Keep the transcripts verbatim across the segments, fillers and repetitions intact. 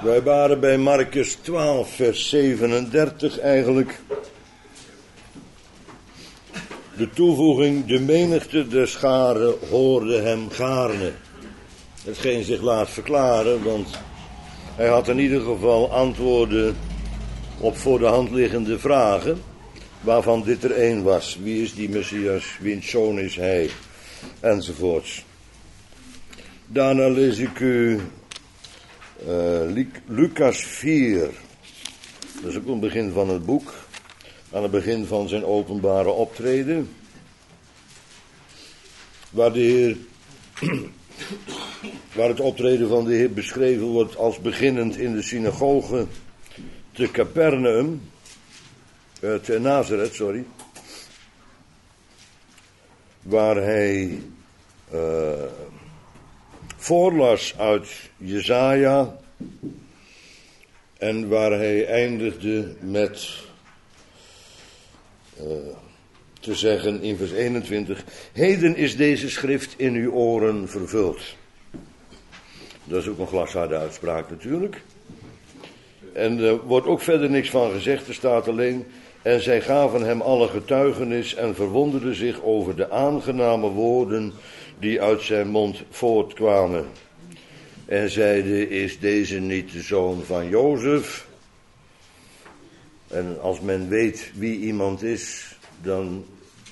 Wij waren bij Marcus twaalf, vers zevenendertig eigenlijk. De toevoeging, de menigte der scharen hoorde hem gaarne. Hetgeen zich laat verklaren, want hij had in ieder geval antwoorden op voor de hand liggende vragen, waarvan dit er één was. Wie is die Messias? Wiens zoon is hij? Enzovoorts. Daarna lees ik u uh, Lucas vier. Dat is ook het begin van het boek. Aan het begin van zijn openbare optreden. Waar de Heer, waar het optreden van de Heer beschreven wordt als beginnend in de synagoge te Capernaum. Uh, te Nazareth, sorry. Waar hij uh, voorlas uit Jesaja. En waar hij eindigde met uh, te zeggen in vers eenentwintig. Heden is deze schrift in uw oren vervuld. Dat is ook een glasharde uitspraak natuurlijk. En er wordt ook verder niks van gezegd, er staat alleen. En zij gaven hem alle getuigenis en verwonderden zich over de aangename woorden die uit zijn mond voortkwamen. En zeiden, is deze niet de zoon van Jozef? En als men weet wie iemand is, dan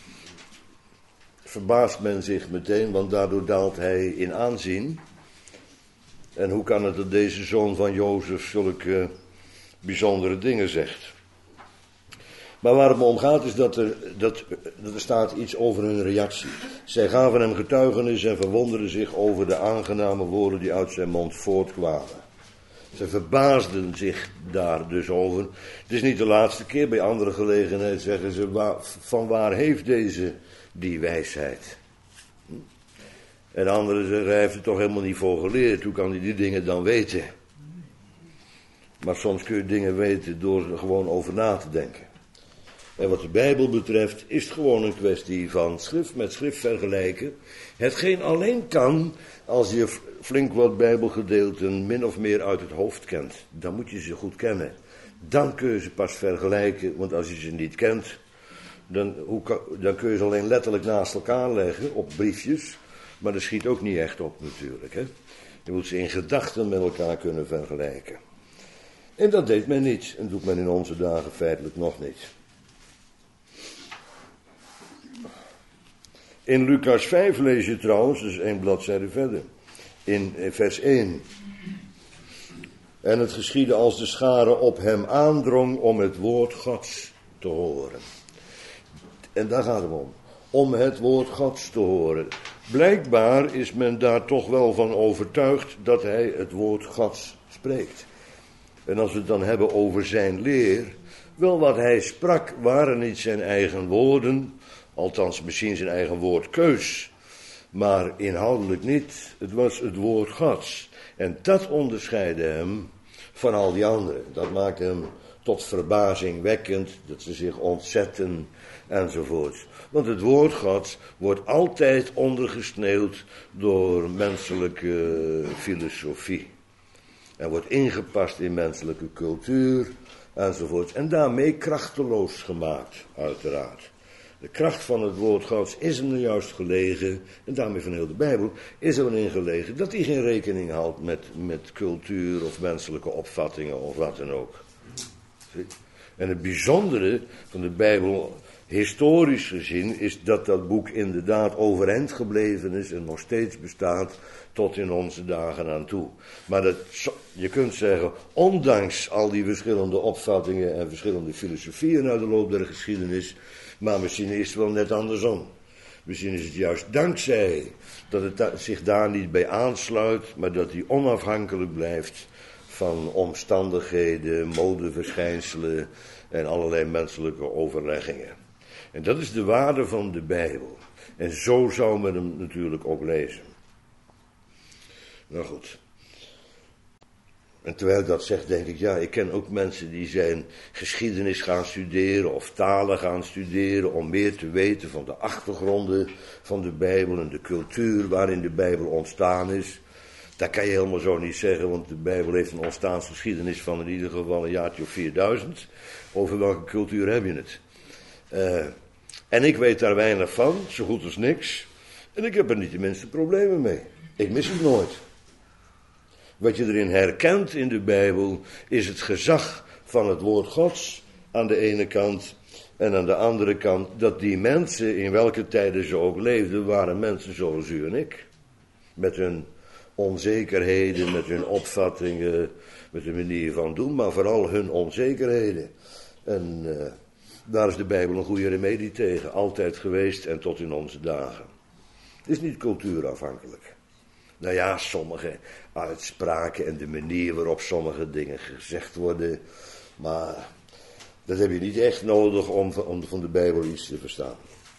verbaast men zich meteen, want daardoor daalt hij in aanzien. En hoe kan het dat deze zoon van Jozef zulke bijzondere dingen zegt? Maar waar het me om gaat is dat er, dat, dat er staat iets over hun reactie. Zij gaven hem getuigenis en verwonderden zich over de aangename woorden die uit zijn mond voortkwamen. Ze verbaasden zich daar dus over. Het is niet de laatste keer, bij andere gelegenheid zeggen ze, waar, van waar heeft deze die wijsheid? En anderen zeggen, hij heeft er toch helemaal niet voor geleerd, hoe kan hij die dingen dan weten? Maar soms kun je dingen weten door er gewoon over na te denken. En wat de Bijbel betreft is het gewoon een kwestie van schrift met schrift vergelijken. Hetgeen alleen kan als je flink wat Bijbelgedeelten min of meer uit het hoofd kent. Dan moet je ze goed kennen. Dan kun je ze pas vergelijken, want als je ze niet kent, dan, hoe kan, dan kun je ze alleen letterlijk naast elkaar leggen op briefjes. Maar dat schiet ook niet echt op natuurlijk. Hè? Je moet ze in gedachten met elkaar kunnen vergelijken. En dat deed men niet. En doet men in onze dagen feitelijk nog niet. In Lucas vijf lees je trouwens, dus één bladzijde verder, in vers één. En het geschiedde als de schare op hem aandrong om het woord Gods te horen. En daar gaat het om. Om het woord Gods te horen. Blijkbaar is men daar toch wel van overtuigd dat hij het woord Gods spreekt. En als we het dan hebben over zijn leer, wel wat hij sprak waren niet zijn eigen woorden, althans misschien zijn eigen woordkeus, maar inhoudelijk niet. Het was het woord Gods. En dat onderscheidde hem van al die anderen. Dat maakte hem tot verbazing wekkend, dat ze zich ontzetten enzovoort. Want het woord Gods wordt altijd ondergesneeuwd door menselijke filosofie. En wordt ingepast in menselijke cultuur enzovoort. En daarmee krachteloos gemaakt, uiteraard. De kracht van het woord Gods is er nu juist gelegen, en daarmee van heel de Bijbel, is er in gelegen dat hij geen rekening houdt met, met cultuur of menselijke opvattingen of wat dan ook. En het bijzondere van de Bijbel, historisch gezien, is dat dat boek inderdaad overeind gebleven is en nog steeds bestaat tot in onze dagen aan toe. Maar dat, je kunt zeggen, ondanks al die verschillende opvattingen en verschillende filosofieën uit de loop der geschiedenis, maar misschien is het wel net andersom. Misschien is het juist dankzij dat het da- zich daar niet bij aansluit, maar dat hij onafhankelijk blijft van omstandigheden, modeverschijnselen en allerlei menselijke overleggingen. En dat is de waarde van de Bijbel. En zo zou men hem natuurlijk ook lezen. Nou goed. En terwijl ik dat zeg, denk ik, ja, ik ken ook mensen die zijn geschiedenis gaan studeren of talen gaan studeren om meer te weten van de achtergronden van de Bijbel en de cultuur waarin de Bijbel ontstaan is. Dat kan je helemaal zo niet zeggen, want de Bijbel heeft een ontstaansgeschiedenis van in ieder geval een jaartje of vierduizend. Over welke cultuur heb je het? Uh, en ik weet daar weinig van, zo goed als niks. En ik heb er niet de minste problemen mee. Ik mis het nooit. Wat je erin herkent in de Bijbel is het gezag van het woord Gods aan de ene kant. En aan de andere kant dat die mensen, in welke tijden ze ook leefden, waren mensen zoals u en ik. Met hun onzekerheden, met hun opvattingen, met hun manier van doen, maar vooral hun onzekerheden. En uh, daar is de Bijbel een goede remedie tegen, altijd geweest en tot in onze dagen. Het is niet cultuurafhankelijk. Nou ja, sommige uitspraken en de manier waarop sommige dingen gezegd worden, maar dat heb je niet echt nodig om, om van de Bijbel iets te verstaan.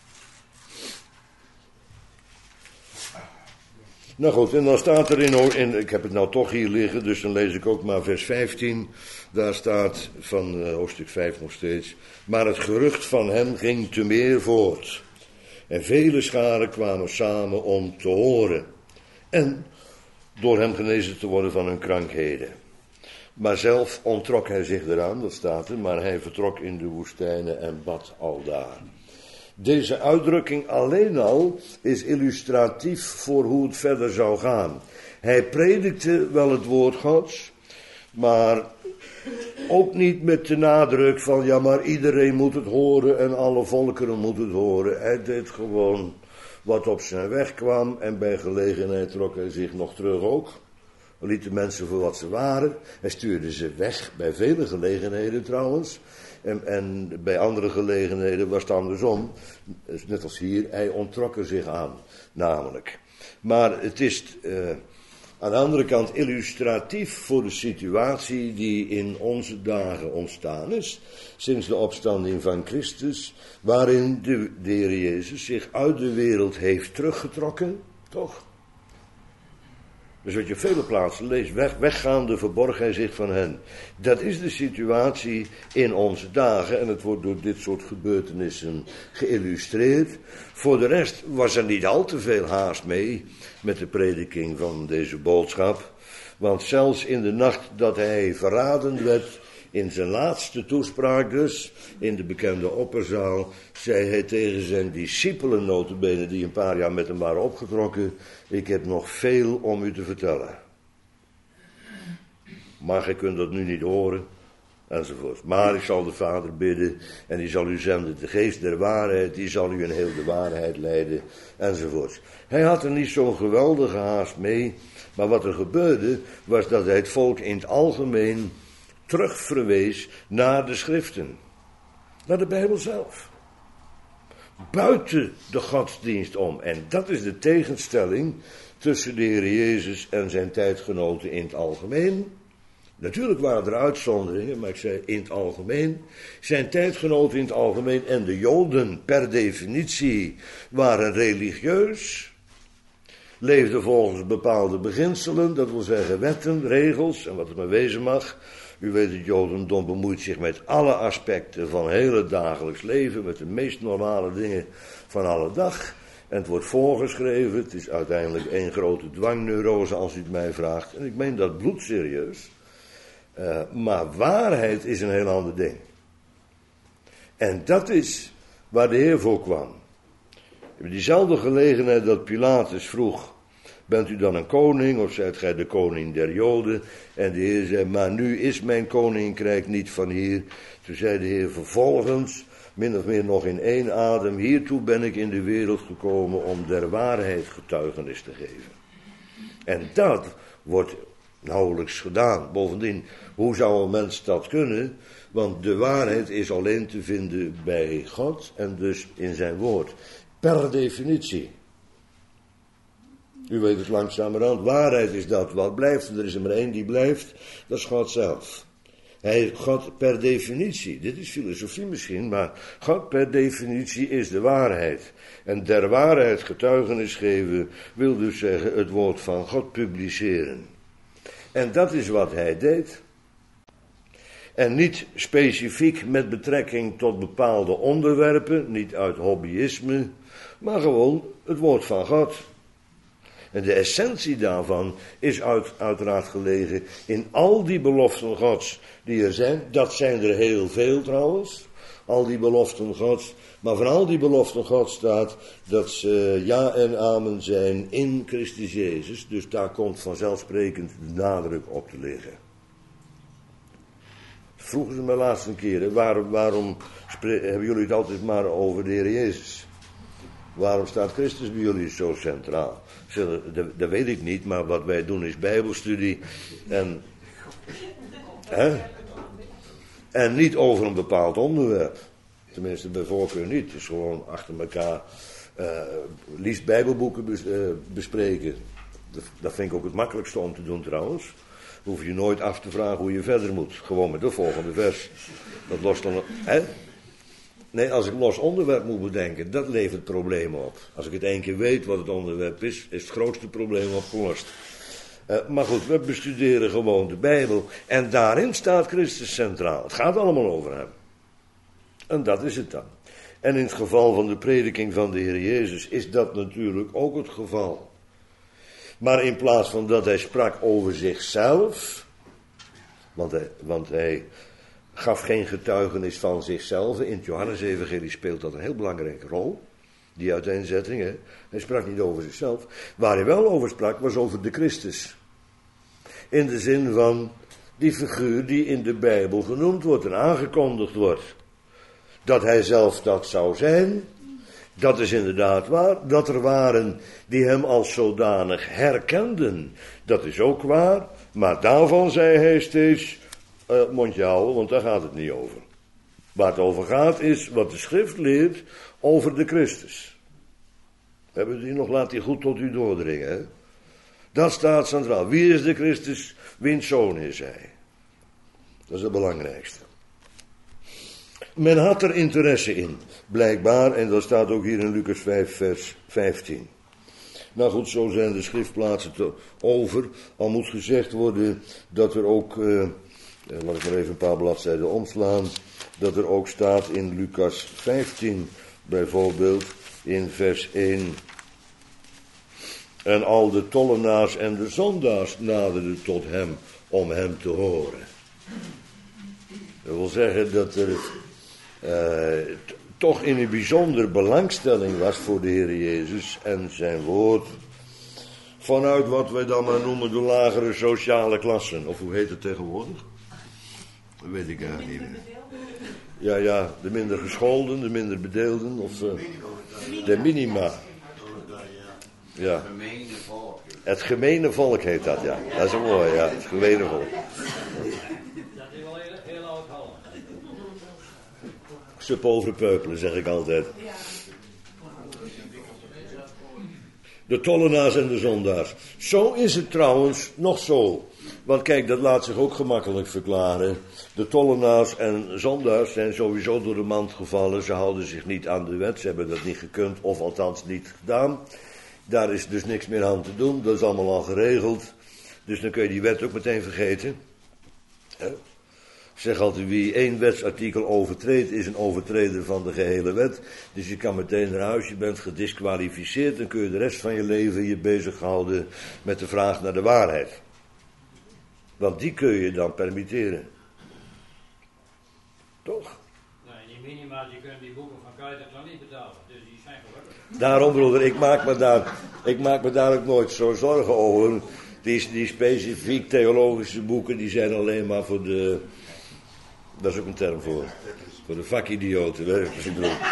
Nou goed, en dan staat er in, in, ik heb het nou toch hier liggen, dus dan lees ik ook maar vers vijftien. Daar staat van uh, hoofdstuk vijf nog steeds. Maar het gerucht van hem ging te meer voort. En vele scharen kwamen samen om te horen. En door hem genezen te worden van hun krankheden. Maar zelf onttrok hij zich eraan, dat staat er, maar hij vertrok in de woestijnen en bad aldaar. Deze uitdrukking alleen al is illustratief voor hoe het verder zou gaan. Hij predikte wel het woord Gods, maar ook niet met de nadruk van ja, maar iedereen moet het horen en alle volkeren moeten het horen. Hij deed gewoon wat op zijn weg kwam en bij gelegenheid trok hij zich nog terug ook. Hij liet de mensen voor wat ze waren. Hij stuurde ze weg, bij vele gelegenheden trouwens. En, en bij andere gelegenheden was het andersom. Net als hier, hij onttrok er zich aan, namelijk. Maar het is uh, aan de andere kant illustratief voor de situatie die in onze dagen ontstaan is. Sinds de opstanding van Christus, waarin de, de Heer Jezus zich uit de wereld heeft teruggetrokken, toch? Dus wat je op vele plaatsen leest, weg, weggaande verborg hij zich van hen. Dat is de situatie in onze dagen en het wordt door dit soort gebeurtenissen geïllustreerd. Voor de rest was er niet al te veel haast mee met de prediking van deze boodschap. Want zelfs in de nacht dat hij verraden werd, in zijn laatste toespraak dus, in de bekende opperzaal, zei hij tegen zijn discipelen, nota bene, die een paar jaar met hem waren opgetrokken: ik heb nog veel om u te vertellen. Maar gij kunt dat nu niet horen, enzovoort. Maar ik zal de Vader bidden en die zal u zenden de geest der waarheid, die zal u in heel de waarheid leiden, enzovoort. Hij had er niet zo'n geweldige haast mee, maar wat er gebeurde was dat hij het volk in het algemeen terugverwees naar de schriften, naar de Bijbel zelf. Buiten de godsdienst om. En dat is de tegenstelling tussen de Heer Jezus en zijn tijdgenoten in het algemeen. Natuurlijk waren er uitzonderingen, maar ik zei in het algemeen. Zijn tijdgenoten in het algemeen en de Joden per definitie waren religieus. Leefden volgens bepaalde beginselen, dat wil zeggen wetten, regels en wat het maar wezen mag. U weet, het Jodendom bemoeit zich met alle aspecten van heel het dagelijks leven, met de meest normale dingen van alle dag. En het wordt voorgeschreven, het is uiteindelijk één grote dwangneurose als u het mij vraagt. En ik meen dat bloedserieus. Uh, maar waarheid is een heel ander ding. En dat is waar de Heer voor kwam. In diezelfde gelegenheid dat Pilatus vroeg: bent u dan een koning of zijt gij de koning der Joden? En de Heer zei: maar nu is mijn koninkrijk niet van hier. Toen zei de Heer vervolgens, min of meer nog in één adem: hiertoe ben ik in de wereld gekomen om der waarheid getuigenis te geven. En dat wordt nauwelijks gedaan. Bovendien, hoe zou een mens dat kunnen? Want de waarheid is alleen te vinden bij God en dus in zijn woord. Per definitie. U weet het langzamerhand, waarheid is dat wat blijft. En er is er maar één die blijft, dat is God zelf. Hij, God per definitie, dit is filosofie misschien, maar God per definitie is de waarheid. En der waarheid getuigenis geven wil dus zeggen het woord van God publiceren. En dat is wat hij deed. En niet specifiek met betrekking tot bepaalde onderwerpen, niet uit hobbyisme, maar gewoon het woord van God. En de essentie daarvan is uit, uiteraard gelegen in al die beloften Gods die er zijn. Dat zijn er heel veel trouwens, al die beloften Gods. Maar van al die beloften Gods staat dat ze ja en amen zijn in Christus Jezus. Dus daar komt vanzelfsprekend de nadruk op te liggen. Vroegen ze me laatst een keer, waar, waarom spre- hebben jullie het altijd maar over de Heer Jezus? Waarom staat Christus bij jullie zo centraal? Ze, dat, dat weet ik niet, maar wat wij doen is bijbelstudie. En, hè? En niet over een bepaald onderwerp. Tenminste, bij voorkeur niet. Het is gewoon achter elkaar uh, liefst bijbelboeken bes, uh, bespreken. Dat, dat vind ik ook het makkelijkste om te doen trouwens. Hoef je nooit af te vragen hoe je verder moet. Gewoon met de volgende vers. Dat lost dan... Hè? Nee, als ik los onderwerp moet bedenken, dat levert problemen op. Als ik het één keer weet wat het onderwerp is, is het grootste probleem opgelost. Uh, maar goed, we bestuderen gewoon de Bijbel. En daarin staat Christus centraal. Het gaat allemaal over hem. En dat is het dan. En in het geval van de prediking van de Heer Jezus is dat natuurlijk ook het geval. Maar in plaats van dat hij sprak over zichzelf, want hij, want hij gaf geen getuigenis van zichzelf. In het Johannes-evangelie speelt dat een heel belangrijke rol, die uiteenzetting. Hè? Hij sprak niet over zichzelf. Waar hij wel over sprak, was over de Christus. In de zin van die figuur die in de Bijbel genoemd wordt en aangekondigd wordt. Dat hij zelf dat zou zijn, dat is inderdaad waar. Dat er waren die hem als zodanig herkenden, dat is ook waar. Maar daarvan zei hij steeds, uh, mondje houden, want daar gaat het niet over. Waar het over gaat is wat de schrift leert over de Christus. We hebben die nog, laat die goed tot u doordringen. Hè? Dat staat centraal. Wie is de Christus? Wiens zoon is hij? Dat is het belangrijkste. Men had er interesse in, blijkbaar, en dat staat ook hier in Lucas vijf, vers vijftien. Nou goed, zo zijn de schriftplaatsen te over. Al moet gezegd worden dat er ook, uh, laat ik maar even een paar bladzijden omslaan, dat er ook staat in Lucas vijftien, bijvoorbeeld in vers één. En al de tollenaars en de zondaars naderden tot hem om hem te horen. Dat wil zeggen dat er uh, t- toch in een bijzonder belangstelling was voor de Heer Jezus en zijn woord. Vanuit wat wij dan maar noemen de lagere sociale klassen. Of hoe heet het tegenwoordig? Dat weet ik eigenlijk niet meer. Ja, ja, de minder gescholden, de minder bedeelden. Of uh, de minima. Ja. Het gemene volk heet dat, ja. Dat is een mooi, ja. Het gemene volk. Dat is wel heel, heel oud-Holland. Ze povere peupelen, zeg ik altijd. De tollenaars en de zondaars. Zo is het trouwens nog zo. Want kijk, dat laat zich ook gemakkelijk verklaren. De tollenaars en zondaars zijn sowieso door de mand gevallen. Ze houden zich niet aan de wet. Ze hebben dat niet gekund, of althans niet gedaan. Daar is dus niks meer aan te doen. Dat is allemaal al geregeld. Dus dan kun je die wet ook meteen vergeten. Ik zeg altijd, wie één wetsartikel overtreedt, is een overtreder van de gehele wet. Dus je kan meteen naar huis, je bent gedisqualificeerd. Dan kun je de rest van je leven je bezighouden met de vraag naar de waarheid. Want die kun je dan permitteren. Toch? Nee, die minima's, die kunnen die boeken van Kuyterklan niet betalen. Dus die zijn gelukkig. Daarom, broeder, ik maak me daar, ik maak me daar ook nooit zo zorgen over. Die, die specifiek theologische boeken, die zijn alleen maar voor de... Dat is ook een term voor. Voor de vakidioten, weet je wat ik bedoel.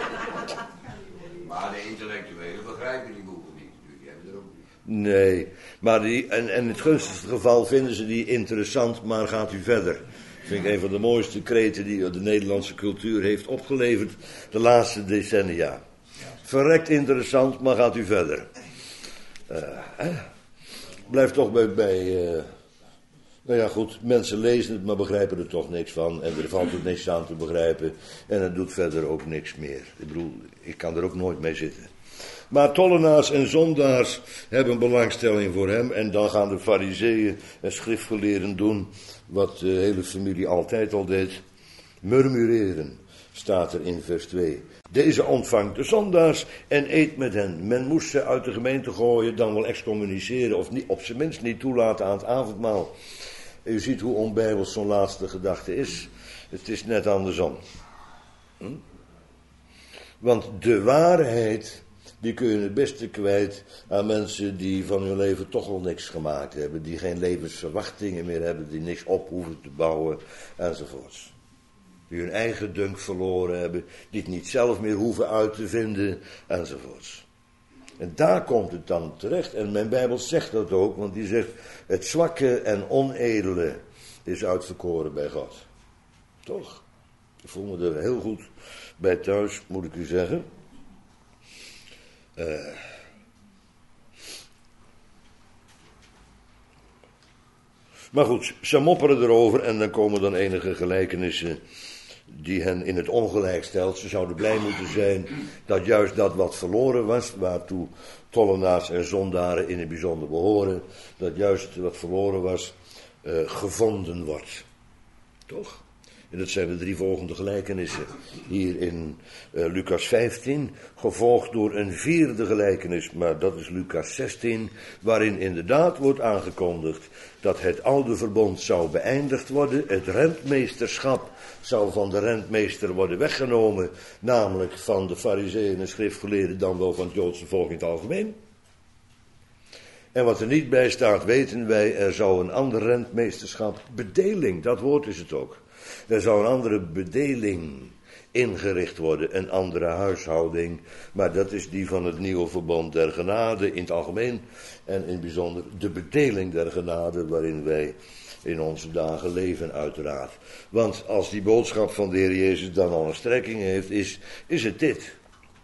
Maar de intellectuelen begrijpen die boeken niet. Die hebben er ook niet. Nee, maar die, en, en in het gunstigste geval vinden ze die interessant, maar gaat u verder. Dat vind ik een van de mooiste kreten die de Nederlandse cultuur heeft opgeleverd de laatste decennia. Verrekt interessant, maar gaat u verder. Uh, eh? Blijf toch bij... bij uh, nou ja, goed, mensen lezen het, maar begrijpen er toch niks van. En er valt ook niks aan te begrijpen. En het doet verder ook niks meer. Ik bedoel, ik kan er ook nooit mee zitten. Maar tollenaars en zondaars hebben belangstelling voor hem. En dan gaan de farizeeën en schriftgeleerden doen wat de hele familie altijd al deed. Murmureren. staat er in vers twee. Deze ontvangt de zondaars en eet met hen. Men moest ze uit de gemeente gooien, dan wel excommuniceren of niet, op zijn minst niet toelaten aan het avondmaal. U ziet hoe onbijbels zo'n laatste gedachte is. Het is net andersom. Hm? Want de waarheid, die kun je het beste kwijt aan mensen die van hun leven toch al niks gemaakt hebben. Die geen levensverwachtingen meer hebben, die niks op hoeven te bouwen enzovoorts. Die hun eigen dunk verloren hebben, die het niet zelf meer hoeven uit te vinden enzovoorts. En daar komt het dan terecht. En mijn Bijbel zegt dat ook, want die zegt, het zwakke en onedele is uitverkoren bij God. Toch? Ik voel me er heel goed bij thuis, moet ik u zeggen. Uh, maar goed, ze mopperen erover en dan komen dan enige gelijkenissen die hen in het ongelijk stelt. Ze zouden blij moeten zijn dat juist dat wat verloren was, waartoe tollenaars en zondaren in het bijzonder behoren, dat juist wat verloren was, uh, gevonden wordt. Toch? En dat zijn de drie volgende gelijkenissen. Hier in uh, Lucas vijftien, gevolgd door een vierde gelijkenis, maar dat is Lucas zestien, waarin inderdaad wordt aangekondigd dat het oude verbond zou beëindigd worden, het rentmeesterschap zou van de rentmeester worden weggenomen, namelijk van de farizeeën en schriftgeleerden, dan wel van het Joodse volk in het algemeen. En wat er niet bij staat, weten wij, er zou een ander rentmeesterschap, bedeling, dat woord is het ook. Er zou een andere bedeling ingericht worden, een andere huishouding, maar dat is die van het nieuwe verbond der genade in het algemeen en in het bijzonder de bedeling der genade waarin wij in onze dagen leven uiteraard. Want als die boodschap van de Heer Jezus dan al een strekking heeft, is, is het dit.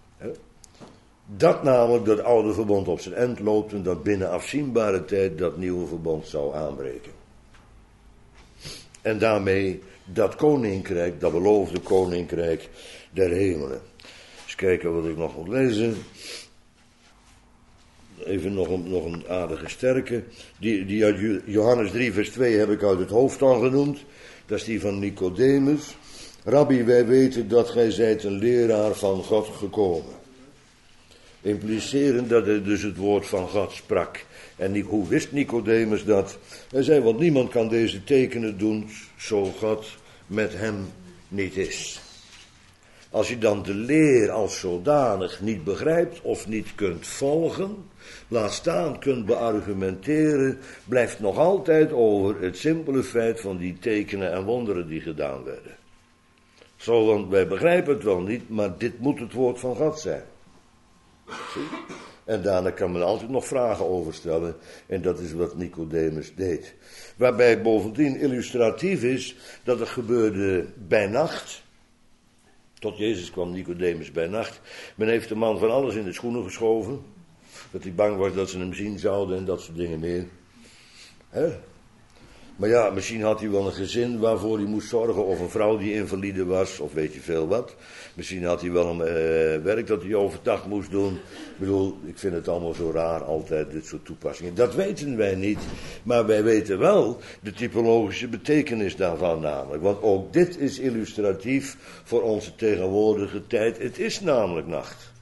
Dat namelijk dat oude verbond op zijn eind loopt en dat binnen afzienbare tijd dat nieuwe verbond zou aanbreken. En daarmee dat koninkrijk, dat beloofde koninkrijk der hemelen. Eens kijken wat ik nog moet lezen. Even nog een, nog een aardige sterke. Die, die uit Johannes drie vers twee heb ik uit het hoofd al genoemd. Dat is die van Nicodemus. Rabbi, wij weten dat gij zijt een leraar van God gekomen. Implicerend dat hij dus het woord van God sprak. En hoe wist Nicodemus dat? Hij zei, want niemand kan deze tekenen doen, zo God met hem niet is. Als je dan de leer als zodanig niet begrijpt of niet kunt volgen, laat staan kunt beargumenteren, blijft nog altijd over het simpele feit van die tekenen en wonderen die gedaan werden. Zo, want wij begrijpen het wel niet, maar dit moet het woord van God zijn. Zie? En daarna kan men altijd nog vragen over stellen. En dat is wat Nicodemus deed. Waarbij bovendien illustratief is dat het gebeurde bij nacht. Tot Jezus kwam Nicodemus bij nacht. Men heeft de man van alles in de schoenen geschoven. Dat hij bang was dat ze hem zien zouden en dat soort dingen meer. Hè? Maar ja, misschien had hij wel een gezin waarvoor hij moest zorgen. Of een vrouw die invalide was, of weet je veel wat. Misschien had hij wel een uh, werk dat hij overdag moest doen. Ik bedoel, ik vind het allemaal zo raar, altijd dit soort toepassingen. Dat weten wij niet. Maar wij weten wel de typologische betekenis daarvan namelijk. Want ook dit is illustratief voor onze tegenwoordige tijd. Het is namelijk nacht.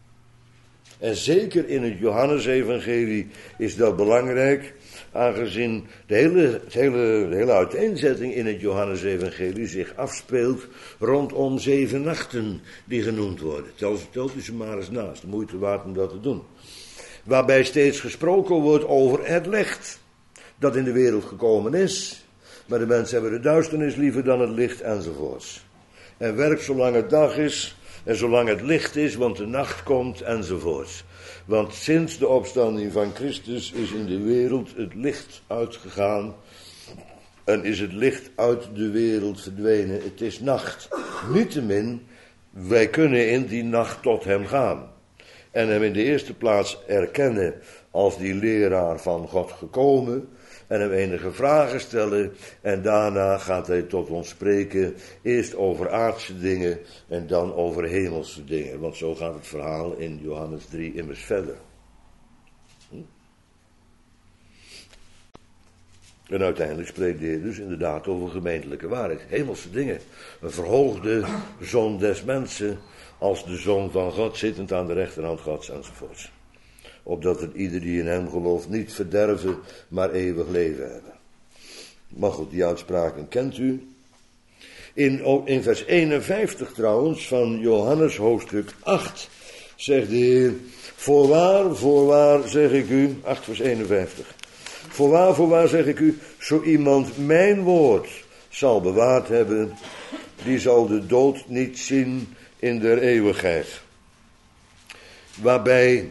En zeker in het Johannesevangelie is dat belangrijk. Aangezien de hele, het hele, de hele uiteenzetting in het Johannesevangelie zich afspeelt rondom zeven nachten die genoemd worden. Telt u ze maar eens naast, de moeite waard om dat te doen. Waarbij steeds gesproken wordt over het licht dat in de wereld gekomen is. Maar de mensen hebben de duisternis liever dan het licht enzovoorts. En werkt zolang het dag is en zolang het licht is, want de nacht komt enzovoorts. Want sinds de opstanding van Christus is in de wereld het licht uitgegaan en is het licht uit de wereld verdwenen. Het is nacht. Niettemin, wij kunnen in die nacht tot hem gaan. En hem in de eerste plaats erkennen als die leraar van God gekomen. En hem enige vragen stellen. En daarna gaat hij tot ons spreken. Eerst over aardse dingen en dan over hemelse dingen. Want zo gaat het verhaal in Johannes drie immers verder. Hm? En uiteindelijk spreekt de Heer dus inderdaad over gemeentelijke waarheid. Hemelse dingen. Een verhoogde zoon des mensen als de zoon van God, zittend aan de rechterhand Gods enzovoorts. Opdat het ieder die in hem gelooft niet verderven, maar eeuwig leven hebben. Maar goed, die uitspraken kent u. In, in vers eenenvijftig trouwens van Johannes hoofdstuk acht zegt de Heer: Voorwaar, voorwaar zeg ik u, acht vers eenenvijftig. Voorwaar, voorwaar zeg ik u, zo iemand mijn woord zal bewaard hebben, die zal de dood niet zien in der eeuwigheid. Waarbij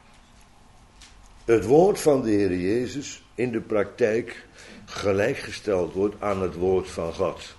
het woord van de Heer Jezus in de praktijk gelijkgesteld wordt aan het woord van God.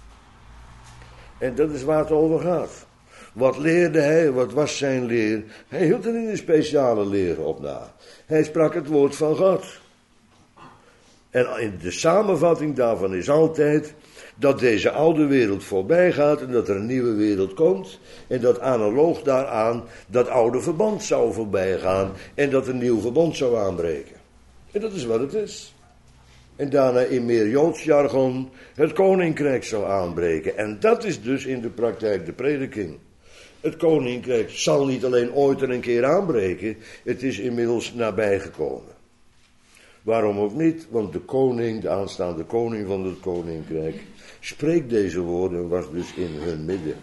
En dat is waar het over gaat. Wat leerde hij? Wat was zijn leer? Hij hield er niet een speciale leer op na. Hij sprak het woord van God. En de samenvatting daarvan is altijd dat deze oude wereld voorbij gaat en dat er een nieuwe wereld komt. En dat analoog daaraan dat oude verbond zou voorbij gaan en dat een nieuw verbond zou aanbreken. En dat is wat het is. En daarna in meer Joods jargon het koninkrijk zal aanbreken. En dat is dus in de praktijk de prediking. Het koninkrijk zal niet alleen ooit er een keer aanbreken, het is inmiddels nabijgekomen. Waarom ook niet? Want de koning, de aanstaande koning van het koninkrijk, spreekt deze woorden en was dus in hun midden.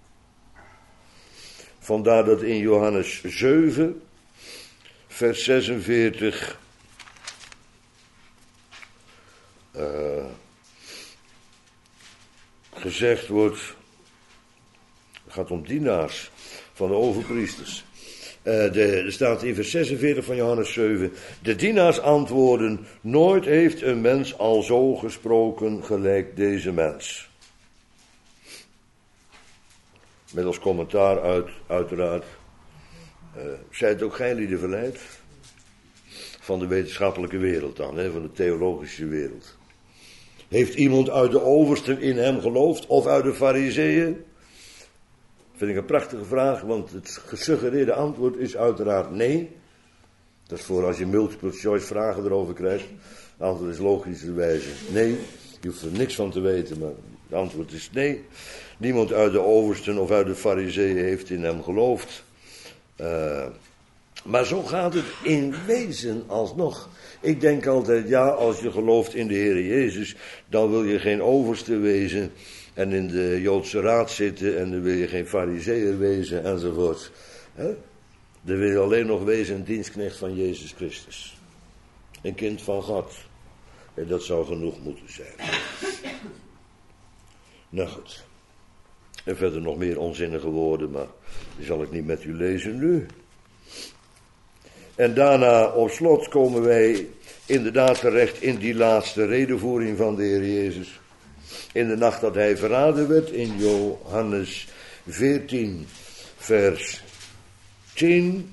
Vandaar dat in Johannes zeven, vers zesenveertig, uh, gezegd wordt, het gaat om dienaars van de overpriesters. Uh, de, er staat in vers zesenveertig van Johannes zeven. De dienaars antwoorden: nooit heeft een mens al zo gesproken gelijk deze mens. Met als commentaar uit, uiteraard. Uh, zij het ook geen lieden verleid. Van de wetenschappelijke wereld dan, hè, van de theologische wereld. Heeft iemand uit de oversten in hem geloofd of uit de farizeeën? Vind ik een prachtige vraag, want het gesuggereerde antwoord is uiteraard nee. Dat is voor als je multiple choice vragen erover krijgt. Het antwoord is logischerwijze nee. Je hoeft er niks van te weten, maar het antwoord is nee. Niemand uit de oversten of uit de farizeeën heeft in hem geloofd. Uh, maar zo gaat het in wezen alsnog. Ik denk altijd, ja, als je gelooft in de Heer Jezus, dan wil je geen overste wezen en in de Joodse raad zitten en dan wil je geen farizeeër wezen enzovoort. He? Dan wil je alleen nog wezen een dienstknecht van Jezus Christus. Een kind van God. En dat zou genoeg moeten zijn. Nou goed. En verder nog meer onzinnige woorden, maar die zal ik niet met u lezen nu. En daarna op slot komen wij inderdaad terecht in die laatste redevoering van de Heer Jezus. In de nacht dat hij verraden werd, in Johannes veertien, vers tien.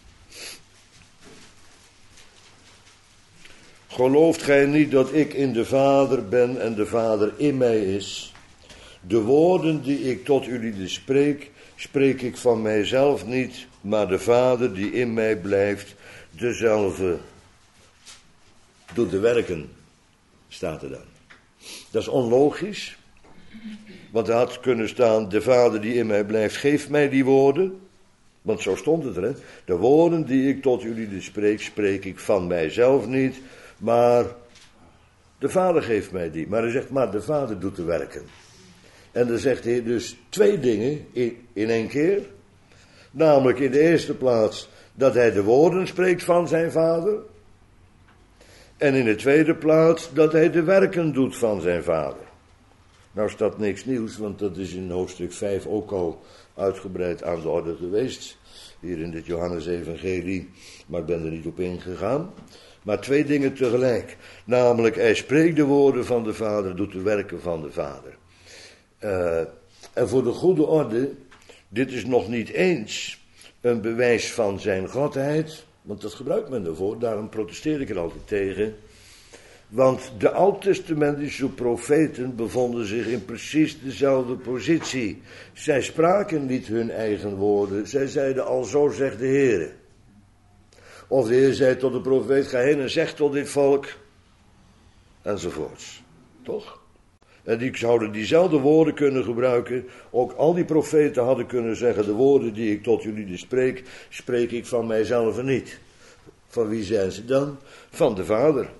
Gelooft gij niet dat ik in de Vader ben en de Vader in mij is? De woorden die ik tot jullie spreek, spreek ik van mijzelf niet, maar de Vader die in mij blijft, dezelfde doet de werken, staat er dan. Dat is onlogisch, want er had kunnen staan, de Vader die in mij blijft, geeft mij die woorden. Want zo stond het er, hè. De woorden die ik tot jullie spreek, spreek ik van mijzelf niet, maar de Vader geeft mij die. Maar hij zegt, maar de Vader doet de werken. En dan zegt hij dus twee dingen in, in één keer. Namelijk in de eerste plaats dat hij de woorden spreekt van zijn Vader. En in de tweede plaats dat hij de werken doet van zijn Vader. Nou is dat niks nieuws, want dat is in hoofdstuk vijf ook al uitgebreid aan de orde geweest. Hier in dit Johannes-evangelie, maar ik ben er niet op ingegaan. Maar twee dingen tegelijk. Namelijk, hij spreekt de woorden van de Vader, doet de werken van de Vader. Uh, en voor de goede orde, dit is nog niet eens een bewijs van zijn godheid, want dat gebruikt men ervoor, daarom protesteer ik er altijd tegen. Want de oud-testamentische profeten bevonden zich in precies dezelfde positie. Zij spraken niet hun eigen woorden, zij zeiden al zo zegt de Heer. Of de Heer zei tot de profeet, ga heen en zeg tot dit volk. enzovoorts. Toch? En die zouden diezelfde woorden kunnen gebruiken. Ook al die profeten hadden kunnen zeggen, de woorden die ik tot jullie spreek, spreek ik van mijzelf niet. Van wie zijn ze dan? Van de Vader.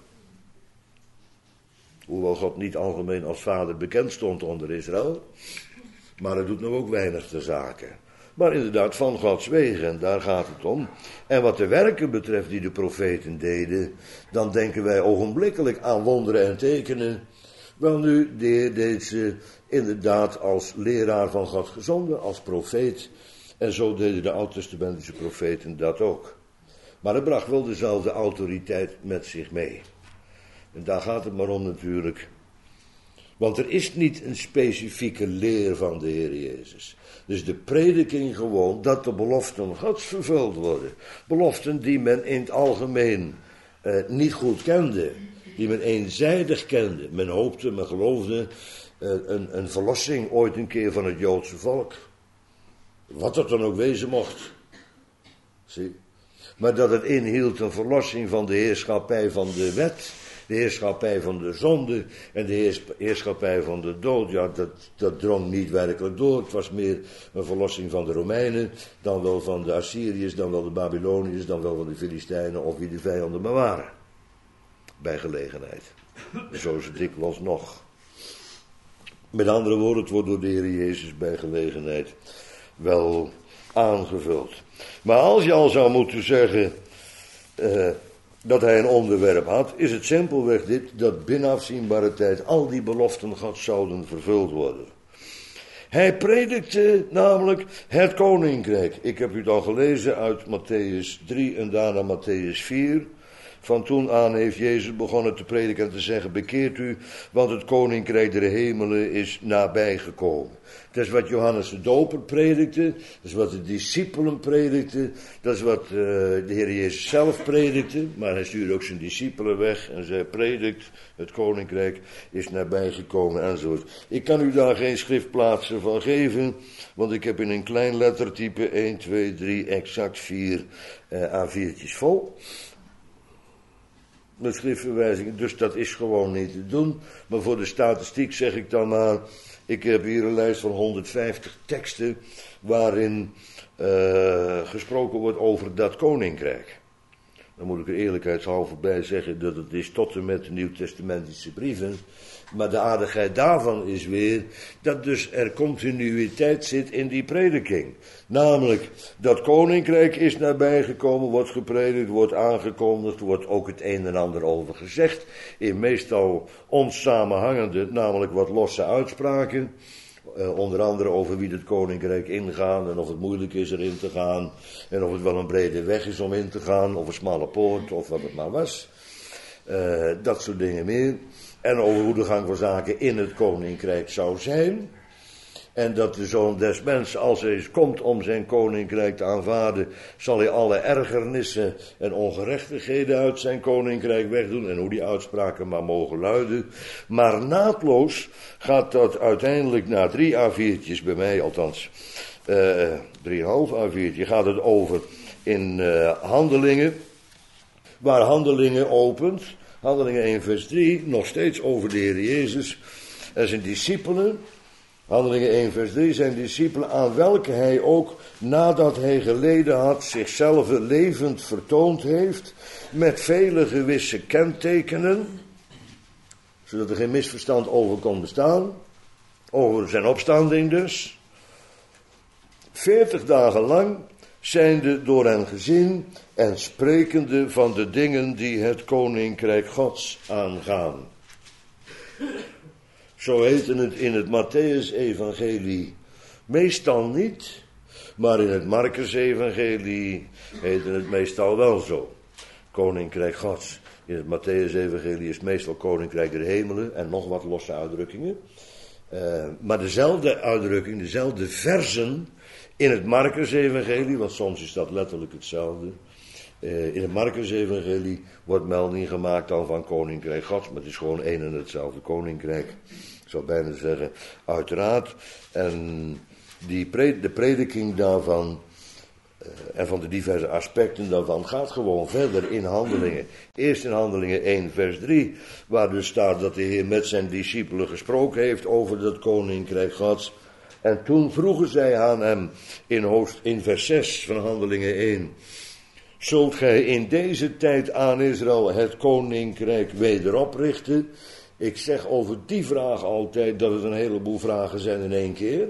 Hoewel God niet algemeen als Vader bekend stond onder Israël. Maar het doet nog ook weinig ter zake. Maar inderdaad van Gods wegen, en daar gaat het om. En wat de werken betreft die de profeten deden, dan denken wij ogenblikkelijk aan wonderen en tekenen. Wel nu, de Heer deed ze inderdaad als leraar van God gezonden, als profeet. En zo deden de oud-testamentische profeten dat ook. Maar het bracht wel dezelfde autoriteit met zich mee. En daar gaat het maar om natuurlijk. Want er is niet een specifieke leer van de Heer Jezus. Dus de prediking gewoon dat de beloften Gods vervuld worden. Beloften die men in het algemeen eh, niet goed kende. Die men eenzijdig kende. Men hoopte, men geloofde eh, een, een verlossing ooit een keer van het Joodse volk. Wat dat dan ook wezen mocht. Zie. Maar dat het inhield een verlossing van de heerschappij van de wet. De heerschappij van de zonde en de heerschappij van de dood, ja, dat, dat drong niet werkelijk door. Het was meer een verlossing van de Romeinen, dan wel van de Assyriërs, dan wel de Babyloniërs, dan wel van de Filistijnen of wie de vijanden maar waren. Bij gelegenheid. En zo is het dikwijls nog. Met andere woorden, het wordt door de Heer Jezus bij gelegenheid wel aangevuld. Maar als je al zou moeten zeggen Uh, dat hij een onderwerp had, is het simpelweg dit, dat binnen afzienbare tijd al die beloften Gods zouden vervuld worden. Hij predikte namelijk het koninkrijk. Ik heb u het al gelezen uit Matthäus drie en daarna Matthäus vier. Van toen aan heeft Jezus begonnen te prediken en te zeggen, bekeert u, want het koninkrijk der hemelen is nabijgekomen. Dat is wat Johannes de Doper predikte, dat is wat de discipelen predikten, dat is wat uh, de Heer Jezus zelf predikte, maar hij stuurde ook zijn discipelen weg en zei, predikt, het koninkrijk is nabijgekomen enzovoort. Ik kan u daar geen schriftplaatsen van geven, want ik heb in een klein lettertype één, twee, drie, exact vier uh, A viertjes vol. Met schriftverwijzingen, dus dat is gewoon niet te doen. Maar voor de statistiek zeg ik dan maar, ik heb hier een lijst van honderdvijftig teksten waarin uh, gesproken wordt over dat koninkrijk. Dan moet ik er eerlijkheidshalve bij zeggen dat het is tot en met de Nieuwtestamentische brieven. Maar de aardigheid daarvan is weer dat dus er continuïteit zit in die prediking. Namelijk, dat koninkrijk is nabijgekomen, wordt gepredikt, wordt aangekondigd, wordt ook het een en ander over gezegd. In meestal onsamenhangende, namelijk wat losse uitspraken. Uh, onder andere over wie het koninkrijk ingaan en of het moeilijk is erin te gaan. En of het wel een brede weg is om in te gaan, of een smalle poort, of wat het maar was. Uh, dat soort dingen meer. En over hoe de gang van zaken in het koninkrijk zou zijn. En dat de Zoon des Mensen, als hij eens komt om zijn koninkrijk te aanvaarden, zal hij alle ergernissen en ongerechtigheden uit zijn koninkrijk wegdoen. En hoe die uitspraken maar mogen luiden. Maar naadloos gaat dat uiteindelijk na drie A viertjes, bij mij althans, uh, drieënhalf A viertje, gaat het over in uh, Handelingen. Waar Handelingen opent. Handelingen één vers drie, nog steeds over de Heer Jezus en zijn discipelen. Handelingen één vers drie, zijn discipelen aan welke hij ook, nadat hij geleden had, zichzelf levend vertoond heeft, met vele gewisse kentekenen, zodat er geen misverstand over kon bestaan, over zijn opstanding dus. Veertig dagen lang zijnde door hen gezien en sprekende van de dingen die het koninkrijk Gods aangaan. Zo heette het in het Matthäus-evangelie meestal niet, maar in het Marcus-evangelie heette het meestal wel zo. Koninkrijk Gods. In het Matthäus-evangelie is meestal koninkrijk der hemelen en nog wat losse uitdrukkingen. Uh, maar dezelfde uitdrukking, dezelfde versen in het Marcus-evangelie, want soms is dat letterlijk hetzelfde. Uh, in het Marcus-evangelie wordt melding gemaakt dan van koninkrijk Gods, maar het is gewoon één en hetzelfde koninkrijk. Ik zou bijna zeggen, uiteraard. En die pre- de prediking daarvan en van de diverse aspecten daarvan gaat gewoon verder in Handelingen. Eerst in Handelingen één vers drie, waar dus staat dat de Heer met zijn discipelen gesproken heeft over dat koninkrijk Gods. En toen vroegen zij aan hem in, hoofd, in vers zes van Handelingen één. Zult gij in deze tijd aan Israël het koninkrijk wederoprichten? Ik zeg over die vraag altijd dat het een heleboel vragen zijn in één keer.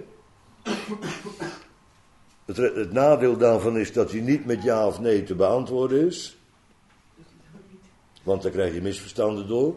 Het, het nadeel daarvan is dat hij niet met ja of nee te beantwoorden is. Want dan krijg je misverstanden door.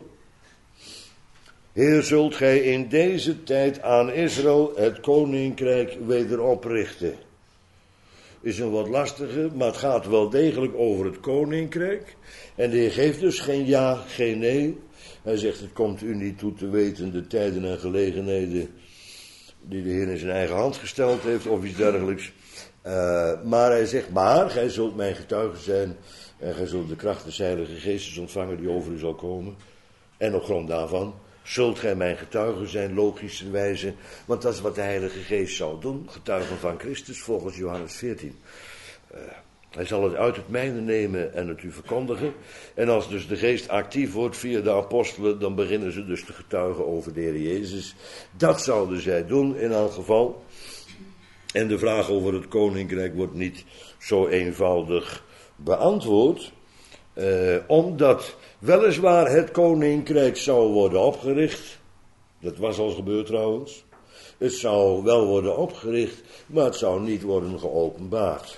Heer, zult gij in deze tijd aan Israël het koninkrijk wederoprichten? Is een wat lastige, maar het gaat wel degelijk over het koninkrijk. En de Heer geeft dus geen ja, geen nee. Hij zegt, het komt u niet toe te weten de tijden en gelegenheden die de Heer in zijn eigen hand gesteld heeft of iets dergelijks. Uh, maar hij zegt, maar gij zult mijn getuige zijn en gij zult de kracht des Heilige Geestes ontvangen die over u zal komen. En op grond daarvan zult gij mijn getuige zijn, logischerwijze, want dat is wat de Heilige Geest zal doen, getuigen van Christus volgens Johannes veertien. Uh, hij zal het uit het mijne nemen en het u verkondigen. En als dus de Geest actief wordt via de apostelen, dan beginnen ze dus te getuigen over de Heer Jezus. Dat zouden zij doen in elk geval. En de vraag over het koninkrijk wordt niet zo eenvoudig beantwoord. Uh, omdat weliswaar het koninkrijk zou worden opgericht. Dat was al gebeurd trouwens. Het zou wel worden opgericht, maar het zou niet worden geopenbaard.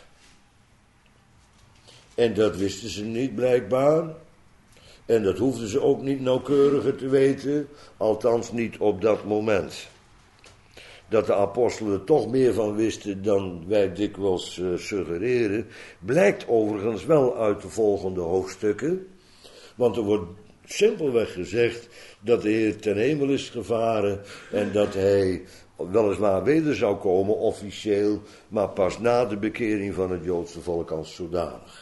En dat wisten ze niet blijkbaar. En dat hoefden ze ook niet nauwkeuriger te weten. Althans niet op dat moment. Dat de apostelen er toch meer van wisten dan wij dikwijls uh, suggereren, blijkt overigens wel uit de volgende hoofdstukken. Want er wordt simpelweg gezegd dat de Heer ten hemel is gevaren en dat hij weliswaar weder zou komen officieel, maar pas na de bekering van het Joodse volk als zodanig.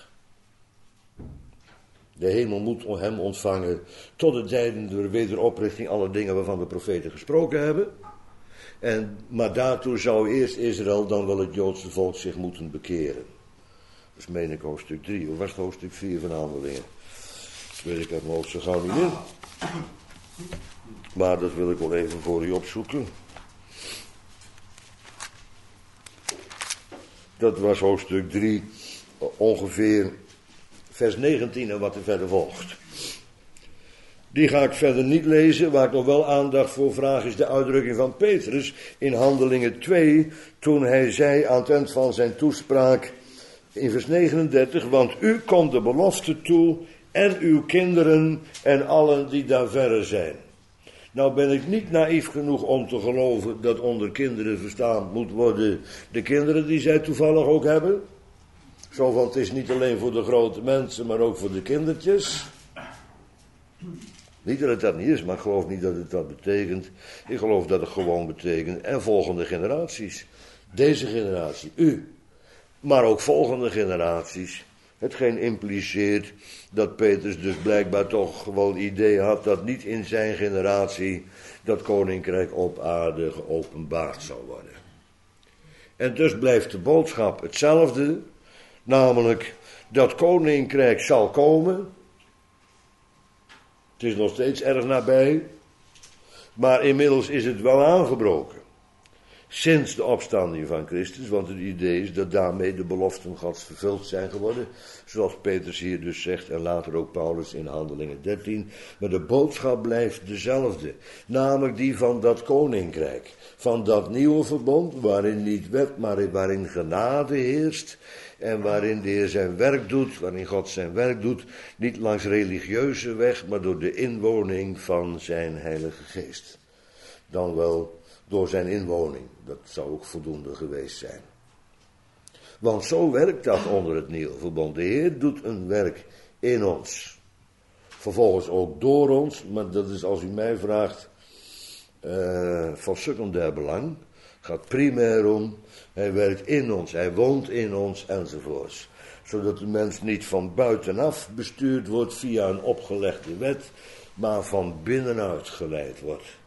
De hemel moet hem ontvangen tot de tijden der wederoprichting, alle dingen waarvan de profeten gesproken hebben. En, maar daartoe zou eerst Israël, dan wel het Joodse volk, zich moeten bekeren. Dat is meen ik hoofdstuk drie, of was het hoofdstuk vier van Handelingen? Dat weet ik uit mijn hoofd zo gauw niet in. Maar dat wil ik wel even voor u opzoeken. Dat was hoofdstuk drie, ongeveer vers negentien en wat er verder volgt. Die ga ik verder niet lezen. Waar ik nog wel aandacht voor vraag is de uitdrukking van Petrus in Handelingen twee. Toen hij zei aan het eind van zijn toespraak in vers negenendertig. Want u komt de belofte toe en uw kinderen en allen die daar verre zijn. Nou ben ik niet naïef genoeg om te geloven dat onder kinderen verstaan moet worden de kinderen die zij toevallig ook hebben. Zo van het is niet alleen voor de grote mensen maar ook voor de kindertjes. Niet dat het dat niet is, maar ik geloof niet dat het dat betekent. Ik geloof dat het gewoon betekent. En volgende generaties. Deze generatie, u. Maar ook volgende generaties. Hetgeen impliceert dat Petrus dus blijkbaar toch gewoon idee had dat niet in zijn generatie dat koninkrijk op aarde geopenbaard zou worden. En dus blijft de boodschap hetzelfde. Namelijk dat koninkrijk zal komen. Het is nog steeds erg nabij, maar inmiddels is het wel aangebroken. Sinds de opstanding van Christus, want het idee is dat daarmee de beloften Gods vervuld zijn geworden. Zoals Petrus hier dus zegt en later ook Paulus in Handelingen dertien. Maar de boodschap blijft dezelfde, namelijk die van dat koninkrijk. Van dat nieuwe verbond waarin niet wet, maar waarin genade heerst. En waarin de Heer zijn werk doet, waarin God zijn werk doet, niet langs religieuze weg, maar door de inwoning van zijn Heilige Geest. Dan wel door zijn inwoning, dat zou ook voldoende geweest zijn. Want zo werkt dat onder het nieuwe verbond. De Heer doet een werk in ons. Vervolgens ook door ons, maar dat is als u mij vraagt uh, van secundair belang. Het gaat primair om. Hij werkt in ons, hij woont in ons enzovoorts. Zodat de mens niet van buitenaf bestuurd wordt via een opgelegde wet, maar van binnenuit geleid wordt.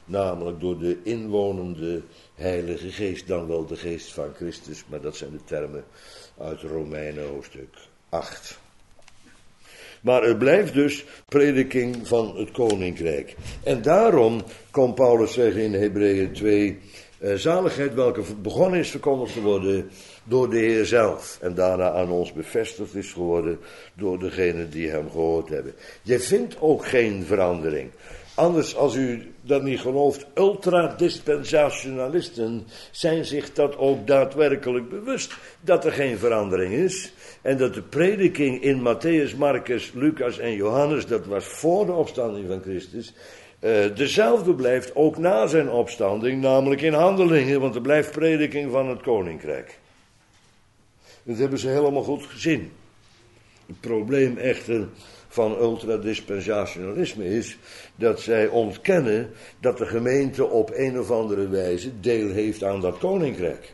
namelijk door de inwonende Heilige Geest, dan wel de Geest van Christus, maar dat zijn de termen uit Romeinen hoofdstuk acht. Maar het blijft dus prediking van het koninkrijk. En daarom kon Paulus zeggen in Hebreeën twee, eh, zaligheid welke begonnen is verkondigd te worden door de Heer zelf. En daarna aan ons bevestigd is geworden door degenen die hem gehoord hebben. Je vindt ook geen verandering. Anders, als u dat niet gelooft, ultradispensationalisten zijn zich dat ook daadwerkelijk bewust. Dat er geen verandering is. En dat de prediking in Matthäus, Marcus, Lucas en Johannes, dat was voor de opstanding van Christus, uh, dezelfde blijft ook na zijn opstanding, namelijk in handelingen, want er blijft prediking van het koninkrijk. Dat hebben ze helemaal goed gezien. Het probleem echter van ultradispensationalisme is dat zij ontkennen dat de gemeente op een of andere wijze deel heeft aan dat koninkrijk.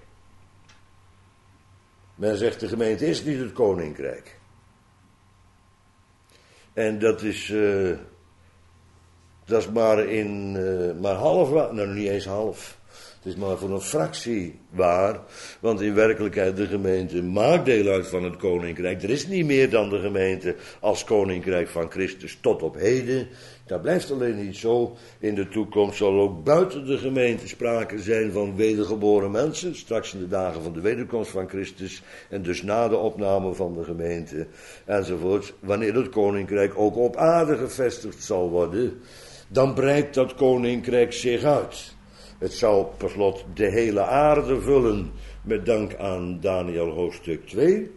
Men zegt de gemeente is niet het koninkrijk. En dat is, uh, dat is maar in, uh, maar half waar, nou niet eens half. Het is maar voor een fractie waar, want in werkelijkheid de gemeente maakt deel uit van het koninkrijk. Er is niet meer dan de gemeente als koninkrijk van Christus tot op heden. Dat blijft alleen niet zo. In de toekomst zal ook buiten de gemeente sprake zijn van wedergeboren mensen, straks in de dagen van de wederkomst van Christus en dus na de opname van de gemeente enzovoort. Wanneer het koninkrijk ook op aarde gevestigd zal worden, dan breidt dat koninkrijk zich uit. Het zal per slot de hele aarde vullen, met dank aan Daniel hoofdstuk twee.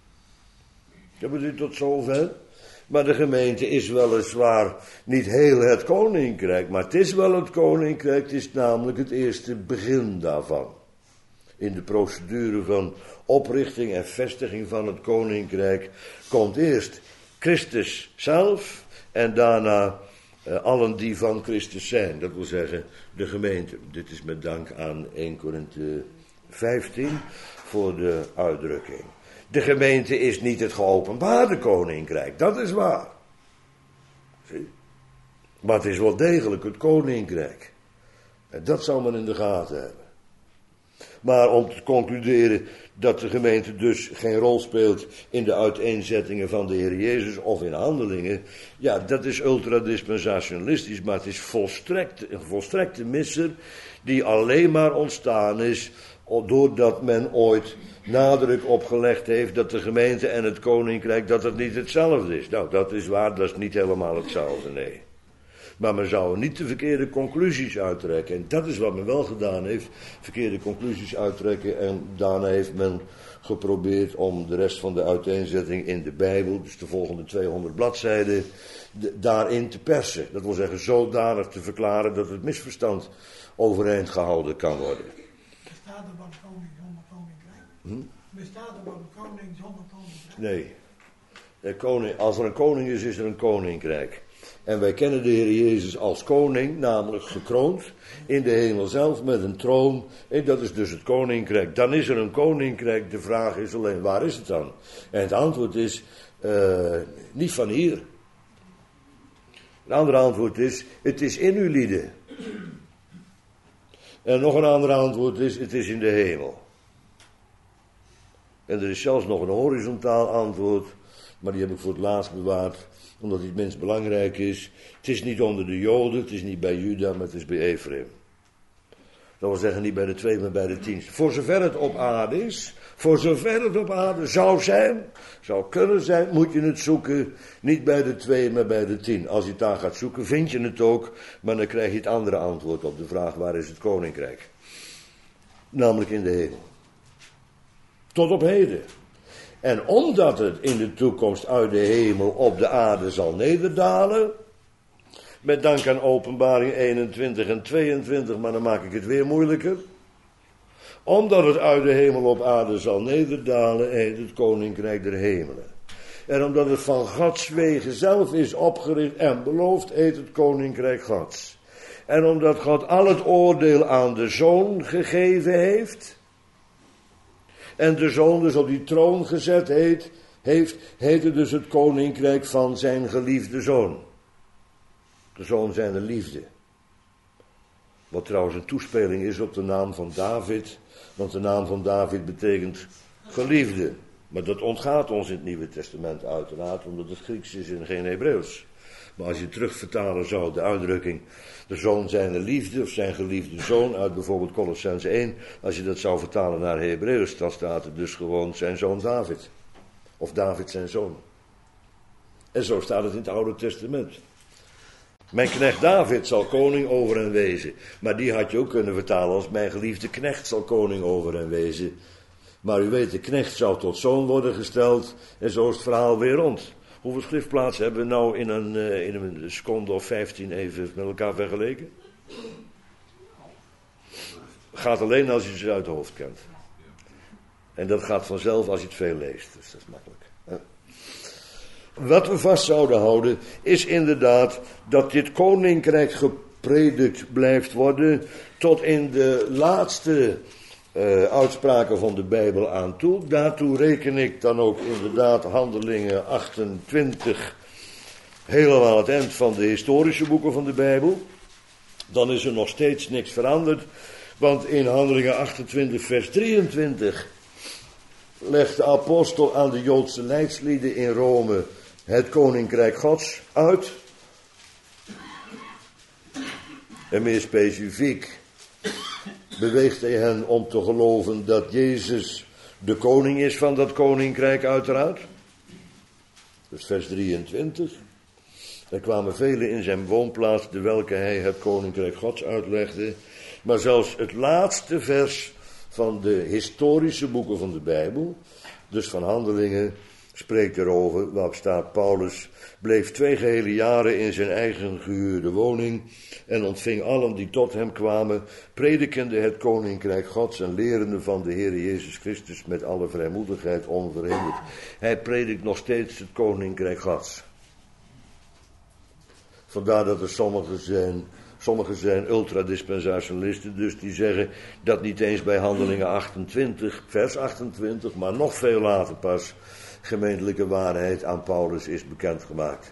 Hebben we tot zover? Maar de gemeente is weliswaar niet heel het koninkrijk, maar het is wel het koninkrijk, het is namelijk het eerste begin daarvan. In de procedure van oprichting en vestiging van het koninkrijk komt eerst Christus zelf en daarna Uh, allen die van Christus zijn, dat wil zeggen de gemeente. Dit is met dank aan eerste Korinthe vijftien voor de uitdrukking. De gemeente is niet het geopenbaarde koninkrijk, dat is waar. Zie? Maar het is wel degelijk het koninkrijk. En dat zal men in de gaten hebben. Maar om te concluderen dat de gemeente dus geen rol speelt in de uiteenzettingen van de Heer Jezus of in handelingen, ja, dat is ultradispensationalistisch, maar het is volstrekt, een volstrekte misser die alleen maar ontstaan is doordat men ooit nadruk opgelegd heeft dat de gemeente en het koninkrijk, dat het niet hetzelfde is. Nou, dat is waar, dat is niet helemaal hetzelfde, nee. Maar men zou niet de verkeerde conclusies uittrekken. En dat is wat men wel gedaan heeft. Verkeerde conclusies uittrekken. En daarna heeft men geprobeerd om de rest van de uiteenzetting in de Bijbel, dus de volgende tweehonderd bladzijden, de, daarin te persen. Dat wil zeggen zodanig te verklaren dat het misverstand overeind gehouden kan worden. Bestaat er wat koning zonder koninkrijk? Hm? Bestaat er wat koning zonder koninkrijk? Nee. De koning, als er een koning is, is er een koninkrijk. En wij kennen de Heer Jezus als koning, namelijk gekroond in de hemel zelf met een troon. En dat is dus het koninkrijk. Dan is er een koninkrijk. De vraag is alleen, waar is het dan? En het antwoord is, uh, niet van hier. Een ander antwoord is, het is in uw lieden. En nog een ander antwoord is, het is in de hemel. En er is zelfs nog een horizontaal antwoord, maar die heb ik voor het laatst bewaard, omdat die het minst belangrijk is. Het is niet onder de Joden, het is niet bij Juda, maar het is bij Ephraim. Dat wil zeggen niet bij de twee, maar bij de tien. Voor zover het op aarde is, voor zover het op aarde zou zijn, zou kunnen zijn, moet je het zoeken, niet bij de twee, maar bij de tien. Als je het daar gaat zoeken, vind je het ook, maar dan krijg je het andere antwoord op de vraag, waar is het koninkrijk? Namelijk in de hemel. Tot op heden. En omdat het in de toekomst uit de hemel op de aarde zal nederdalen, met dank aan Openbaring eenentwintig en tweeëntwintig, maar dan maak ik het weer moeilijker. Omdat het uit de hemel op aarde zal nederdalen, heet het koninkrijk der hemelen. En omdat het van Gods wegen zelf is opgericht en beloofd, heet het koninkrijk Gods. En omdat God al het oordeel aan de Zoon gegeven heeft, en de Zoon dus op die troon gezet heet, heeft, heet het dus het koninkrijk van zijn geliefde Zoon. De Zoon zijn de liefde. Wat trouwens een toespeling is op de naam van David. Want de naam van David betekent geliefde. Maar dat ontgaat ons in het Nieuwe Testament uiteraard, omdat het Grieks is en geen Hebreeuws. Maar als je terugvertalen zou, de uitdrukking, de zoon zijn liefde, of zijn geliefde zoon, uit bijvoorbeeld Colossenzen één, als je dat zou vertalen naar Hebreeuws, dan staat er dus gewoon zijn zoon David. Of David zijn zoon. En zo staat het in het Oude Testament. Mijn knecht David zal koning over hen wezen. Maar die had je ook kunnen vertalen als mijn geliefde knecht zal koning over hen wezen. Maar u weet, de knecht zou tot zoon worden gesteld en zo is het verhaal weer rond. Hoeveel schriftplaatsen hebben we nou in een, uh, in een seconde of vijftien even met elkaar vergeleken? Gaat alleen als je ze uit het hoofd kent. En dat gaat vanzelf als je het veel leest, dus dat is makkelijk. Ja. Wat we vast zouden houden is inderdaad dat dit koninkrijk gepredikt blijft worden tot in de laatste uh, uitspraken van de Bijbel aan toe. Daartoe reken ik dan ook inderdaad Handelingen achtentwintig helemaal aan het eind van de historische boeken van de Bijbel. Dan is er nog steeds niks veranderd, want in Handelingen achtentwintig vers drieëntwintig legt de apostel aan de Joodse leidslieden in Rome het koninkrijk Gods uit. En meer specifiek beweegt hij hen om te geloven dat Jezus de koning is van dat koninkrijk uiteraard. Dus vers drieëntwintig. Er kwamen velen in zijn woonplaats, de welke hij het koninkrijk Gods uitlegde. Maar zelfs het laatste vers van de historische boeken van de Bijbel, dus van Handelingen, spreekt erover, waarop staat: Paulus bleef twee gehele jaren in zijn eigen gehuurde woning en ontving allen die tot hem kwamen, predikende het koninkrijk Gods en lerende van de Heer Jezus Christus met alle vrijmoedigheid onverhinderd. Hij predikt nog steeds het koninkrijk Gods. Vandaar dat er sommigen zijn, sommigen zijn ultradispensationalisten, dus die zeggen dat niet eens bij Handelingen achtentwintig, vers achtentwintig, maar nog veel later pas gemeentelijke waarheid aan Paulus is bekendgemaakt.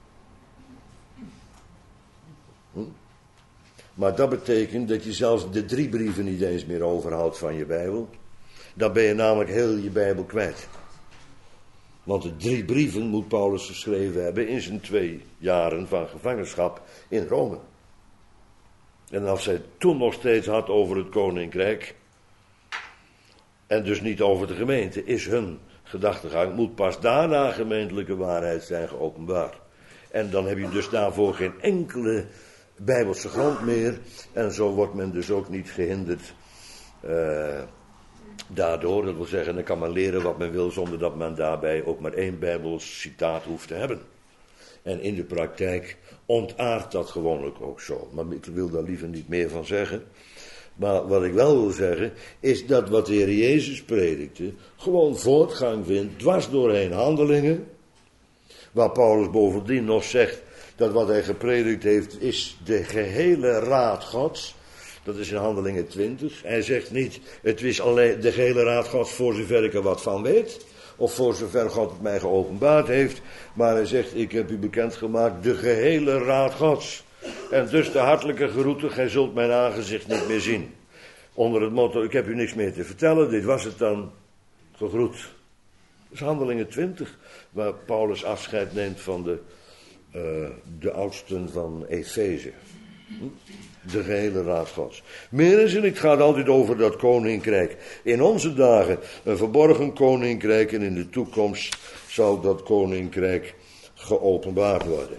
Hm? Maar dat betekent dat je zelfs de drie brieven niet eens meer overhoudt van je Bijbel. Dan ben je namelijk heel je Bijbel kwijt. Want de drie brieven moet Paulus geschreven hebben in zijn twee jaren van gevangenschap in Rome. En als hij het toen nog steeds had over het koninkrijk, en dus niet over de gemeente, is hun gedachtegang, moet pas daarna gemeentelijke waarheid zijn geopenbaard. En dan heb je dus daarvoor geen enkele Bijbelse grond meer. En zo wordt men dus ook niet gehinderd uh, daardoor. Dat wil zeggen, dan kan men leren wat men wil zonder dat men daarbij ook maar één Bijbels citaat hoeft te hebben. En in de praktijk ontaardt dat gewoonlijk ook zo. Maar ik wil daar liever niet meer van zeggen. Maar wat ik wel wil zeggen, is dat wat de Heer Jezus predikte gewoon voortgang vindt, dwars doorheen Handelingen. Waar Paulus bovendien nog zegt dat wat hij gepredikt heeft is de gehele raad Gods. Dat is in Handelingen twintig. Hij zegt niet, het is alleen de gehele raad Gods voor zover ik er wat van weet. Of voor zover God het mij geopenbaard heeft. Maar hij zegt, ik heb u bekendgemaakt de gehele raad Gods. En dus de hartelijke groeten, gij zult mijn aangezicht niet meer zien. Onder het motto, ik heb u niks meer te vertellen, dit was het dan, gegroet. Dat is Handelingen twintig, waar Paulus afscheid neemt van de, uh, de oudsten van Efeze. De gehele raad Gods. Meer is er niet, het gaat altijd over dat koninkrijk. In onze dagen een verborgen koninkrijk en in de toekomst zal dat koninkrijk geopenbaard worden.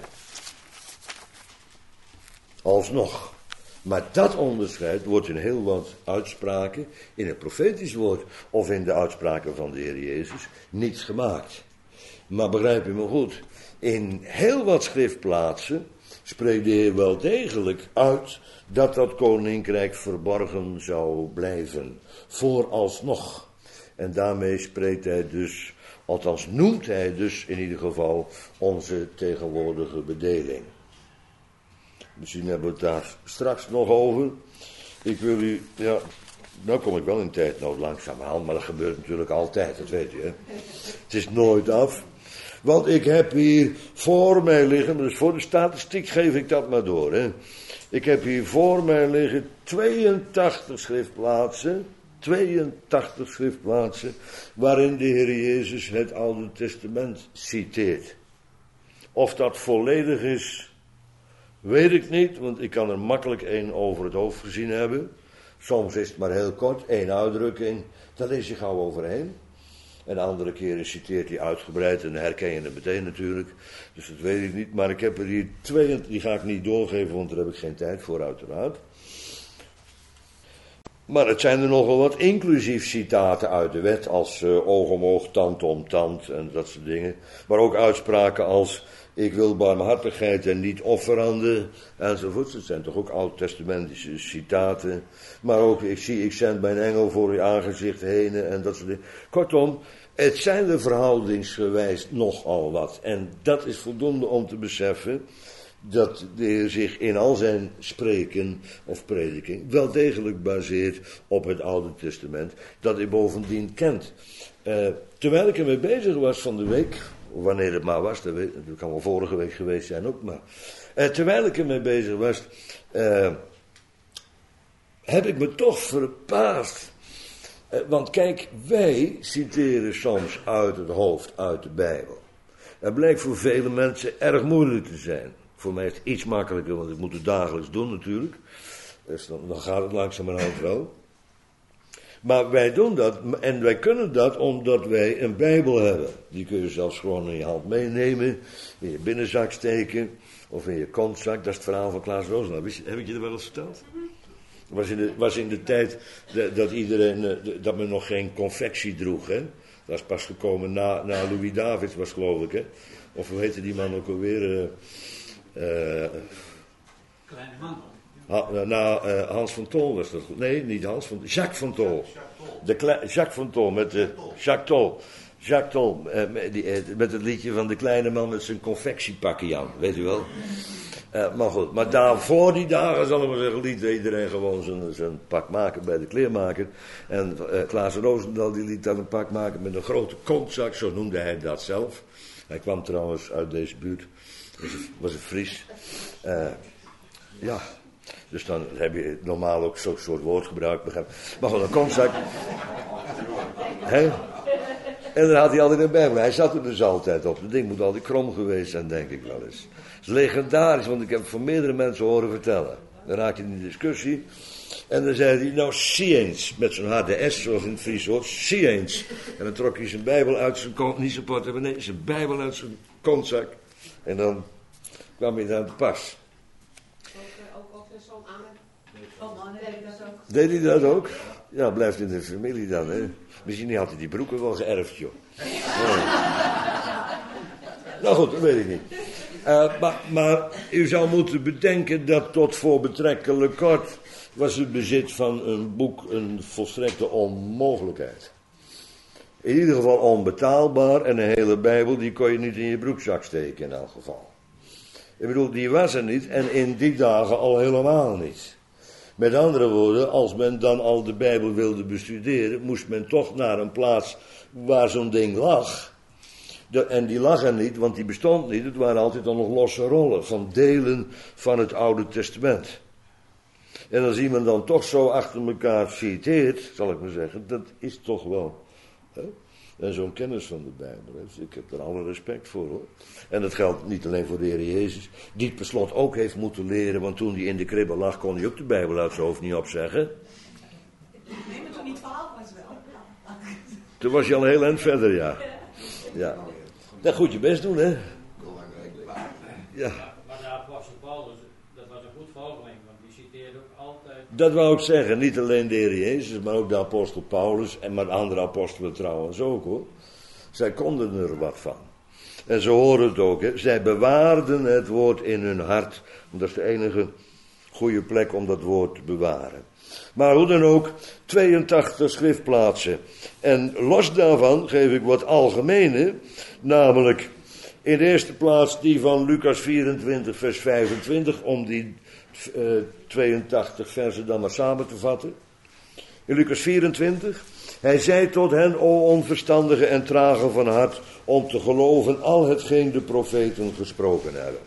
Alsnog. Maar dat onderscheid wordt in heel wat uitspraken, in het profetisch woord of in de uitspraken van de Heer Jezus, niet gemaakt. Maar begrijp u me goed, in heel wat schriftplaatsen spreekt de Heer wel degelijk uit dat dat koninkrijk verborgen zou blijven, vooralsnog. En daarmee spreekt hij dus, althans noemt hij dus in ieder geval onze tegenwoordige bedeling. Misschien hebben we het daar straks nog over. Ik wil u, ja, nou kom ik wel in tijdnood langzamerhand, maar dat gebeurt natuurlijk altijd, dat weet u, hè. Het is nooit af. Want ik heb hier voor mij liggen, dus voor de statistiek geef ik dat maar door. Hè. Ik heb hier voor mij liggen tweeëntachtig schriftplaatsen, tweeëntachtig schriftplaatsen, waarin de Heer Jezus het Oude Testament citeert. Of dat volledig is, weet ik niet, want ik kan er makkelijk één over het hoofd gezien hebben. Soms is het maar heel kort, één uitdrukking, daar lees je gauw overheen. En andere keren citeert hij uitgebreid en dan herken je het meteen natuurlijk. Dus dat weet ik niet, maar ik heb er hier twee, die ga ik niet doorgeven, want daar heb ik geen tijd voor uiteraard. Maar het zijn er nogal wat, inclusief citaten uit de wet als uh, oog om oog, tand om tand en dat soort dingen. Maar ook uitspraken als ik wil barmhartigheid en niet offeranden enzovoort. Dat zijn toch ook oud-testamentische citaten. Maar ook ik zie, ik zend mijn engel voor uw aangezicht heen en dat soort dingen. Kortom, het zijn er verhoudingsgewijs nogal wat. En dat is voldoende om te beseffen dat de Heer zich in al zijn spreken of prediking wel degelijk baseert op het Oude Testament, dat hij bovendien kent. Uh, terwijl ik ermee bezig was van de week, wanneer het maar was, dat, weet, dat kan wel vorige week geweest zijn ook, maar uh, terwijl ik ermee bezig was, uh, heb ik me toch verbaasd. Uh, want kijk, wij citeren soms uit het hoofd, uit de Bijbel. Dat blijkt voor vele mensen erg moeilijk te zijn. Voor mij is het iets makkelijker, want ik moet het dagelijks doen natuurlijk. Dus dan, dan gaat het langzamerhand wel. Maar wij doen dat, en wij kunnen dat omdat wij een Bijbel hebben. Die kun je zelfs gewoon in je hand meenemen, in je binnenzak steken, of in je kontzak. Dat is het verhaal van Klaas Roosendaal. Heb ik je er wel eens verteld? Het was in de, was in de tijd de, dat iedereen, dat men nog geen confectie droeg, hè. Dat is pas gekomen na, na Louis Davids, was geloof ik, hè. Of hoe heette die man ook alweer? Uh, uh, Kleine man. Ha, nou, uh, Hans van Tol was dat goed. Nee, niet Hans van Jacques van Tol. De Kle- Jacques van Tol met de Jacques Tol. Jacques Tol uh, met, die, uh, met het liedje van de kleine man met zijn confectiepakje aan, weet u wel. Uh, maar goed, maar daarvoor die dagen, zal ik maar zeggen, liet iedereen gewoon zijn, zijn pak maken bij de kleermaker. En uh, Klaas Roosendaal die liet dan een pak maken met een grote kontzak, zo noemde hij dat zelf. Hij kwam trouwens uit deze buurt, was een, was een Fries. Uh, ja, dus dan heb je normaal ook zo'n soort woordgebruik, begrijp. Maar gewoon een kontzak. Hè? En dan had hij altijd een Bijbel. Hij zat er dus altijd op. Dat ding moet altijd krom geweest zijn, denk ik wel eens. Het is legendarisch, want ik heb het van meerdere mensen horen vertellen. Dan raak je in de discussie. En dan zei hij, nou, zie eens. Met zo'n harde S, zoals in het Fries hoort. Zie eens. En dan trok hij zijn Bijbel uit zijn kont. Niet zijn portemonnee, nee, zijn Bijbel uit zijn kontzak. En dan kwam hij daar te pas. Ook op zo'n amen. Deed hij dat ook? Ja, blijft in de familie dan, hè. Misschien had hij die broeken wel geërfd, joh. Nee. Nou goed, dat weet ik niet. Uh, maar, maar u zou moeten bedenken dat tot voor betrekkelijk kort was het bezit van een boek een volstrekte onmogelijkheid. In ieder geval onbetaalbaar en een hele Bijbel die kon je niet in je broekzak steken in elk geval. Ik bedoel, die was er niet en in die dagen al helemaal niet. Met andere woorden, als men dan al de Bijbel wilde bestuderen, moest men toch naar een plaats waar zo'n ding lag. De, en die lag er niet, want die bestond niet. Het waren altijd dan nog losse rollen van delen van het Oude Testament. En als iemand dan toch zo achter elkaar citeert, zal ik maar zeggen, dat is toch wel. Hè? En zo'n kennis van de Bijbel. Dus ik heb er alle respect voor, hoor. En dat geldt niet alleen voor de Heer Jezus, die het per slot ook heeft moeten leren, want toen hij in de kribbe lag, kon hij ook de Bijbel uit zijn hoofd niet opzeggen. Nee, maar toen niet twaalf was wel. Toen was je al heel eind verder, ja. Ja. Dat goed je best doen, hè. Ja. Maar de apostel Paulus, dat was een goed volgeling, want die citeerde ook altijd. Dat wou ik zeggen, niet alleen de Heer Jezus, maar ook de apostel Paulus en maar de andere apostelen trouwens ook, hoor. Zij konden er wat van. En zo horen het ook, hè. Zij bewaarden het woord in hun hart. Want dat is de enige goede plek om dat woord te bewaren. Maar hoe dan ook, tweeëntachtig schriftplaatsen. En los daarvan geef ik wat algemene, namelijk in de eerste plaats die van Lucas vierentwintig vers vijfentwintig, om die uh, tweeëntachtig versen dan maar samen te vatten. In Lucas vierentwintig. Hij zei tot hen, o onverstandige en trage van hart, om te geloven al hetgeen de profeten gesproken hebben.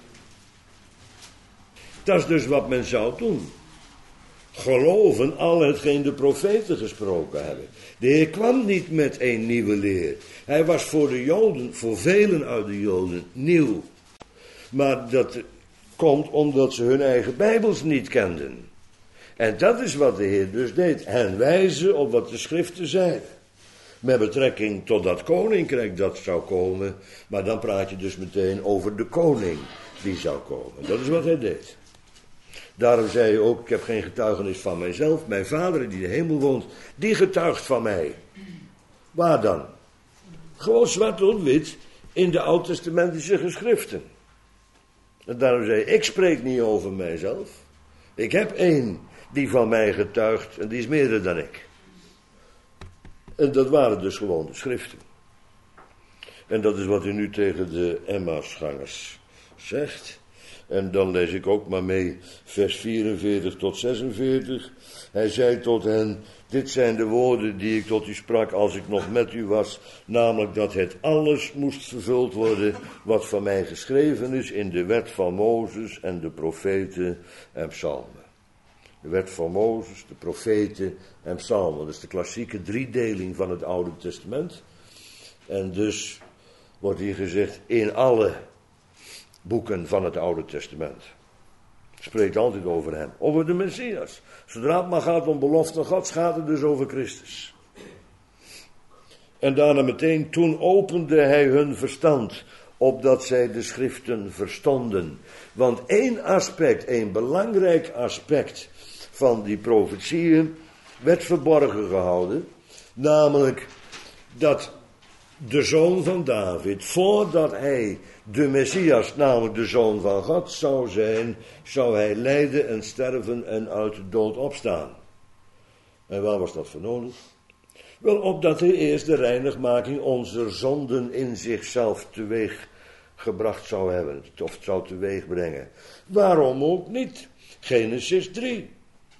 Dat is dus wat men zou doen. Geloven al hetgeen de profeten gesproken hebben. De Heer kwam niet met een nieuwe leer. Hij was voor de Joden, voor velen uit de Joden, nieuw. Maar dat komt omdat ze hun eigen Bijbels niet kenden. En dat is wat de Heer dus deed. Hen wijzen op wat de schriften zeiden. Met betrekking tot dat koninkrijk dat zou komen. Maar dan praat je dus meteen over de koning die zou komen. Dat is wat hij deed. Daarom zei hij ook, ik heb geen getuigenis van mijzelf. Mijn vader die in de hemel woont, die getuigt van mij. Waar dan? Gewoon zwart op wit in de oud-testamentische geschriften. En daarom zei hij, ik spreek niet over mijzelf. Ik heb één die van mij getuigt en die is meerder dan ik. En dat waren dus gewoon de schriften. En dat is wat u nu tegen de Emmausgangers zegt. En dan lees ik ook maar mee vers vierenveertig tot zesenveertig. Hij zei tot hen, dit zijn de woorden die ik tot u sprak als ik nog met u was. Namelijk dat het alles moest vervuld worden wat van mij geschreven is in de wet van Mozes en de profeten en psalmen. De wet van Mozes, de profeten en psalmen. Dat is de klassieke driedeling van het Oude Testament. En dus wordt hier gezegd in alle boeken van het Oude Testament. Spreekt altijd over hem. Over de Messias. Zodra het maar gaat om belofte Gods, gaat het dus over Christus. En daarna meteen, toen opende hij hun verstand, opdat zij de schriften verstonden. Want één aspect, één belangrijk aspect van die profetieën werd verborgen gehouden. Namelijk dat de zoon van David, voordat hij de Messias, namelijk de zoon van God zou zijn, zou hij lijden en sterven en uit de dood opstaan. En waar was dat voor nodig? Wel, opdat hij eerst de reinigmaking onze zonden in zichzelf teweeg gebracht zou hebben, of zou teweeg brengen. Waarom ook niet? Genesis drie.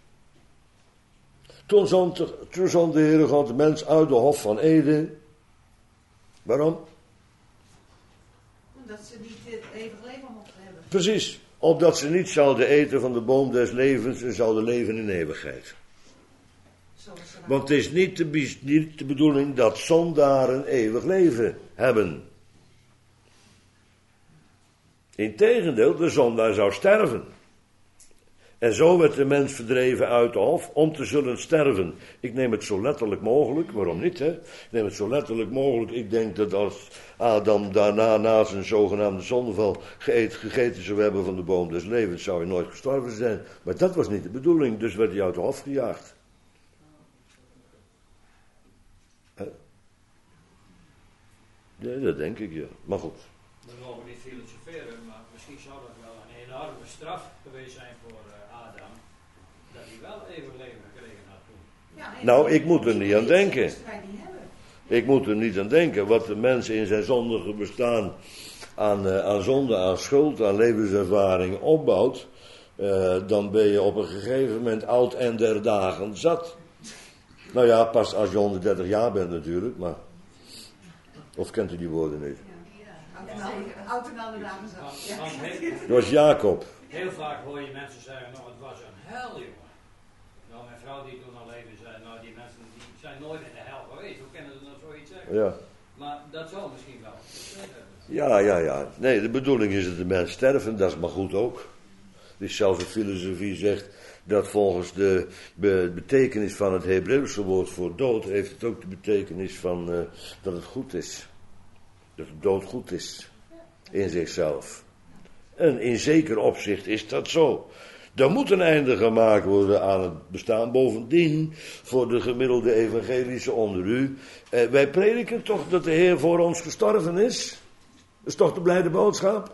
Toen zond, toen zond de Heere God de mens uit de hof van Eden. Waarom? Omdat ze niet het eeuwig leven mochten hebben. Precies, opdat ze niet zouden eten van de boom des levens en zouden leven in eeuwigheid. Want het is niet de, niet de bedoeling dat zondaren eeuwig leven hebben. Integendeel, de zondaar zou sterven. En zo werd de mens verdreven uit de hof om te zullen sterven. Ik neem het zo letterlijk mogelijk, waarom niet, hè? Ik neem het zo letterlijk mogelijk. Ik denk dat als Adam daarna, na zijn zogenaamde zondeval, geëet, gegeten zou hebben van de boom des levens, zou hij nooit gestorven zijn. Maar dat was niet de bedoeling, dus werd hij uit de hof gejaagd. Hè? Ja, dat denk ik, ja. Maar goed. We mogen niet filosoferen, maar misschien zou dat wel een enorme straf geweest zijn voor uh, Adam, dat hij wel eeuwig leven gekregen had toen. Ja, en Nou, ik moet er niet aan denken. moesten wij niet hebben. Ik moet er niet aan denken. Wat de mens in zijn zondige bestaan aan, uh, aan zonde, aan schuld, aan levenservaring opbouwt, uh, dan ben je op een gegeven moment oud en der dagen zat. Nou ja, pas als je honderddertig jaar bent natuurlijk, maar... Of kent u die woorden niet? Oud en oude dagen zelf. Ja. Want heel, Dat was Jacob. heel vaak hoor je mensen zeggen, nou het was een hel, jongen. Nou, mijn vrouw die toen al leefde zei, nou die mensen die zijn nooit in de hel geweest. Hoe kunnen ze nou zoiets zeggen? Ja. Maar dat zou misschien wel. Ja, ja, ja. Nee, de bedoeling is dat de mens sterven, dat is maar goed ook. Dus zelfs de filosofie zegt dat volgens de be- betekenis van het Hebreeuwse woord voor dood, heeft het ook de betekenis van uh, dat het goed is. Dat de dood goed is. In zichzelf. En in zeker opzicht is dat zo. Er moet een einde gemaakt worden aan het bestaan. Bovendien, voor de gemiddelde evangelische onder u, eh, wij prediken toch dat de Heer voor ons gestorven is. Dat is toch de blijde boodschap?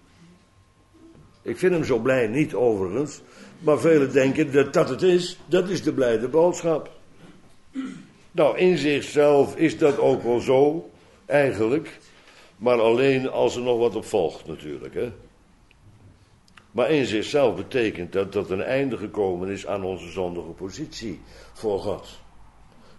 Ik vind hem zo blij niet overigens. Maar velen denken dat dat het is. Dat is de blijde boodschap. Nou, in zichzelf is dat ook wel zo. Eigenlijk. Maar alleen als er nog wat op volgt natuurlijk. Hè? Maar in zichzelf betekent dat dat een einde gekomen is aan onze zondige positie voor God.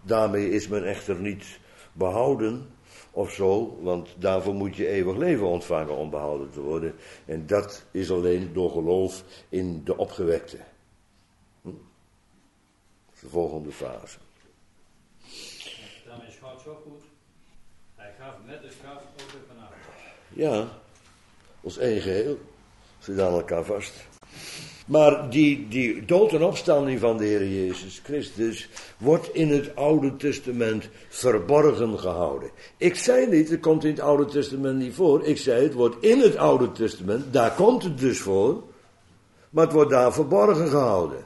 Daarmee is men echter niet behouden of zo, want daarvoor moet je eeuwig leven ontvangen om behouden te worden. En dat is alleen door geloof in de opgewekte. Hm? Dat is de volgende fase. Dan is God zo goed. Hij gaf met de straf ook weer vanavond. Ja, als één geheel. Ze aan elkaar vast. Maar die, die dood en opstanding van de Heer Jezus Christus wordt in het Oude Testament verborgen gehouden. Ik zei niet, het komt in het Oude Testament niet voor. Ik zei, het wordt in het Oude Testament, daar komt het dus voor. Maar het wordt daar verborgen gehouden.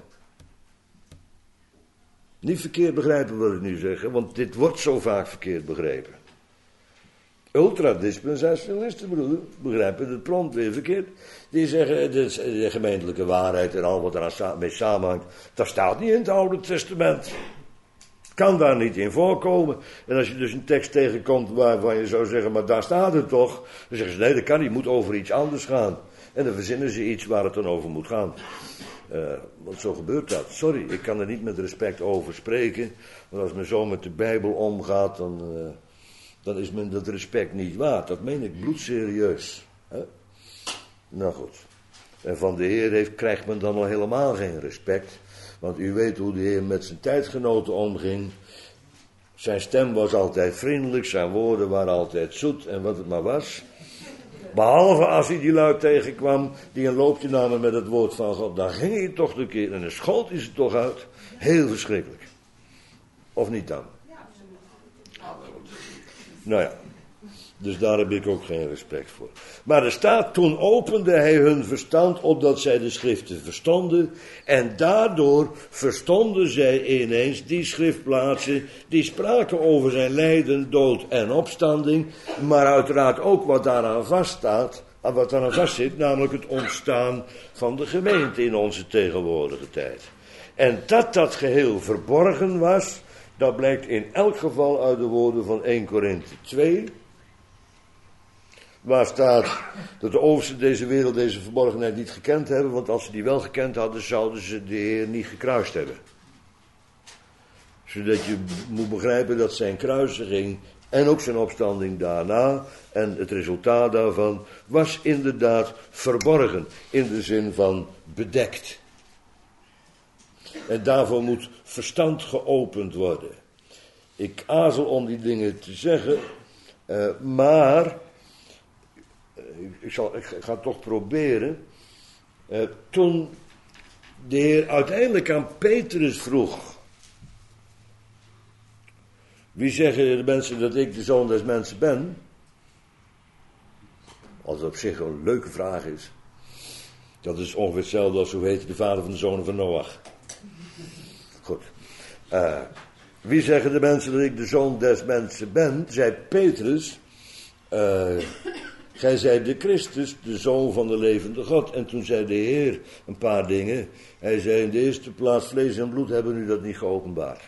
Niet verkeerd begrijpen wat ik nu zeg, want dit wordt zo vaak verkeerd begrepen. Ultradispensationalisten begrijpen het prompt weer verkeerd. Die zeggen, de, de gemeentelijke waarheid en al wat er mee samenhangt, dat staat niet in het Oude Testament. Kan daar niet in voorkomen. En als je dus een tekst tegenkomt waarvan je zou zeggen, maar daar staat het toch. Dan zeggen ze, nee, dat kan niet, het moet over iets anders gaan. En dan verzinnen ze iets waar het dan over moet gaan. Uh, want zo gebeurt dat. Sorry, ik kan er niet met respect over spreken. Want als men zo met de Bijbel omgaat, dan... Uh, dan is men dat respect niet waard. Dat meen ik bloedserieus. Hè? Nou goed. En van de Heer heeft, krijgt men dan al helemaal geen respect. Want u weet hoe de Heer met zijn tijdgenoten omging. Zijn stem was altijd vriendelijk, zijn woorden waren altijd zoet en wat het maar was. Behalve als hij die lui tegenkwam, die een loopje namen met het woord van God. Dan ging hij toch een keer en dan schold hij ze toch uit. Heel verschrikkelijk. Of niet dan? Nou ja, dus daar heb ik ook geen respect voor. Maar er staat, toen opende hij hun verstand opdat zij de schriften verstonden. En daardoor verstonden zij ineens die schriftplaatsen die spraken over zijn lijden, dood en opstanding. Maar uiteraard ook wat daaraan vaststaat, wat daaraan vastzit, namelijk het ontstaan van de gemeente in onze tegenwoordige tijd. En dat dat geheel verborgen was... Dat blijkt in elk geval uit de woorden van Eerste Korinthe twee. Waar staat dat de oversten deze wereld deze verborgenheid niet gekend hebben. Want als ze die wel gekend hadden, zouden ze de Heer niet gekruist hebben. Zodat je moet begrijpen dat zijn kruisiging en ook zijn opstanding daarna. En het resultaat daarvan was inderdaad verborgen. In de zin van bedekt. En daarvoor moet verstand geopend worden. Ik aarzel om die dingen te zeggen, uh, maar uh, ik, zal, ik ga het toch proberen. Uh, toen de Heer uiteindelijk aan Petrus vroeg: wie zeggen de mensen dat ik de zoon des mensen ben? Als dat op zich een leuke vraag is. Dat is ongeveer hetzelfde als hoe heet de vader van de zonen van Noach. Goed. Uh, wie zeggen de mensen dat ik de zoon des mensen ben? Zei Petrus. Uh, gij zijt de Christus, de zoon van de levende God. En toen zei de Heer een paar dingen. Hij zei in de eerste plaats, vlees en bloed hebben u dat niet geopenbaard.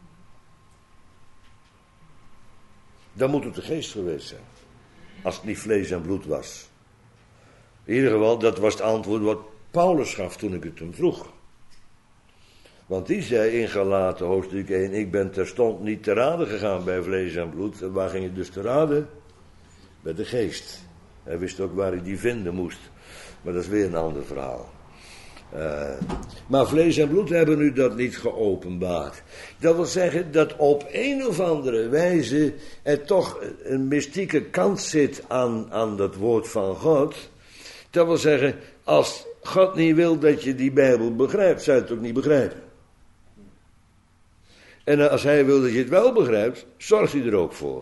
Dan moet het de geest geweest zijn. Als het niet vlees en bloed was. In ieder geval, dat was het antwoord wat Paulus gaf toen ik het hem vroeg. Want die zei in Galaten hoofdstuk één, ik ben terstond niet te raden gegaan bij vlees en bloed. En waar ging je dus te raden? Bij de geest. Hij wist ook waar hij die vinden moest. Maar dat is weer een ander verhaal. Uh, maar vlees en bloed hebben u dat niet geopenbaard. Dat wil zeggen dat op een of andere wijze er toch een mystieke kant zit aan, aan dat woord van God. Dat wil zeggen, als God niet wil dat je die Bijbel begrijpt, zou je het ook niet begrijpen. En als hij wil dat je het wel begrijpt, zorgt hij er ook voor.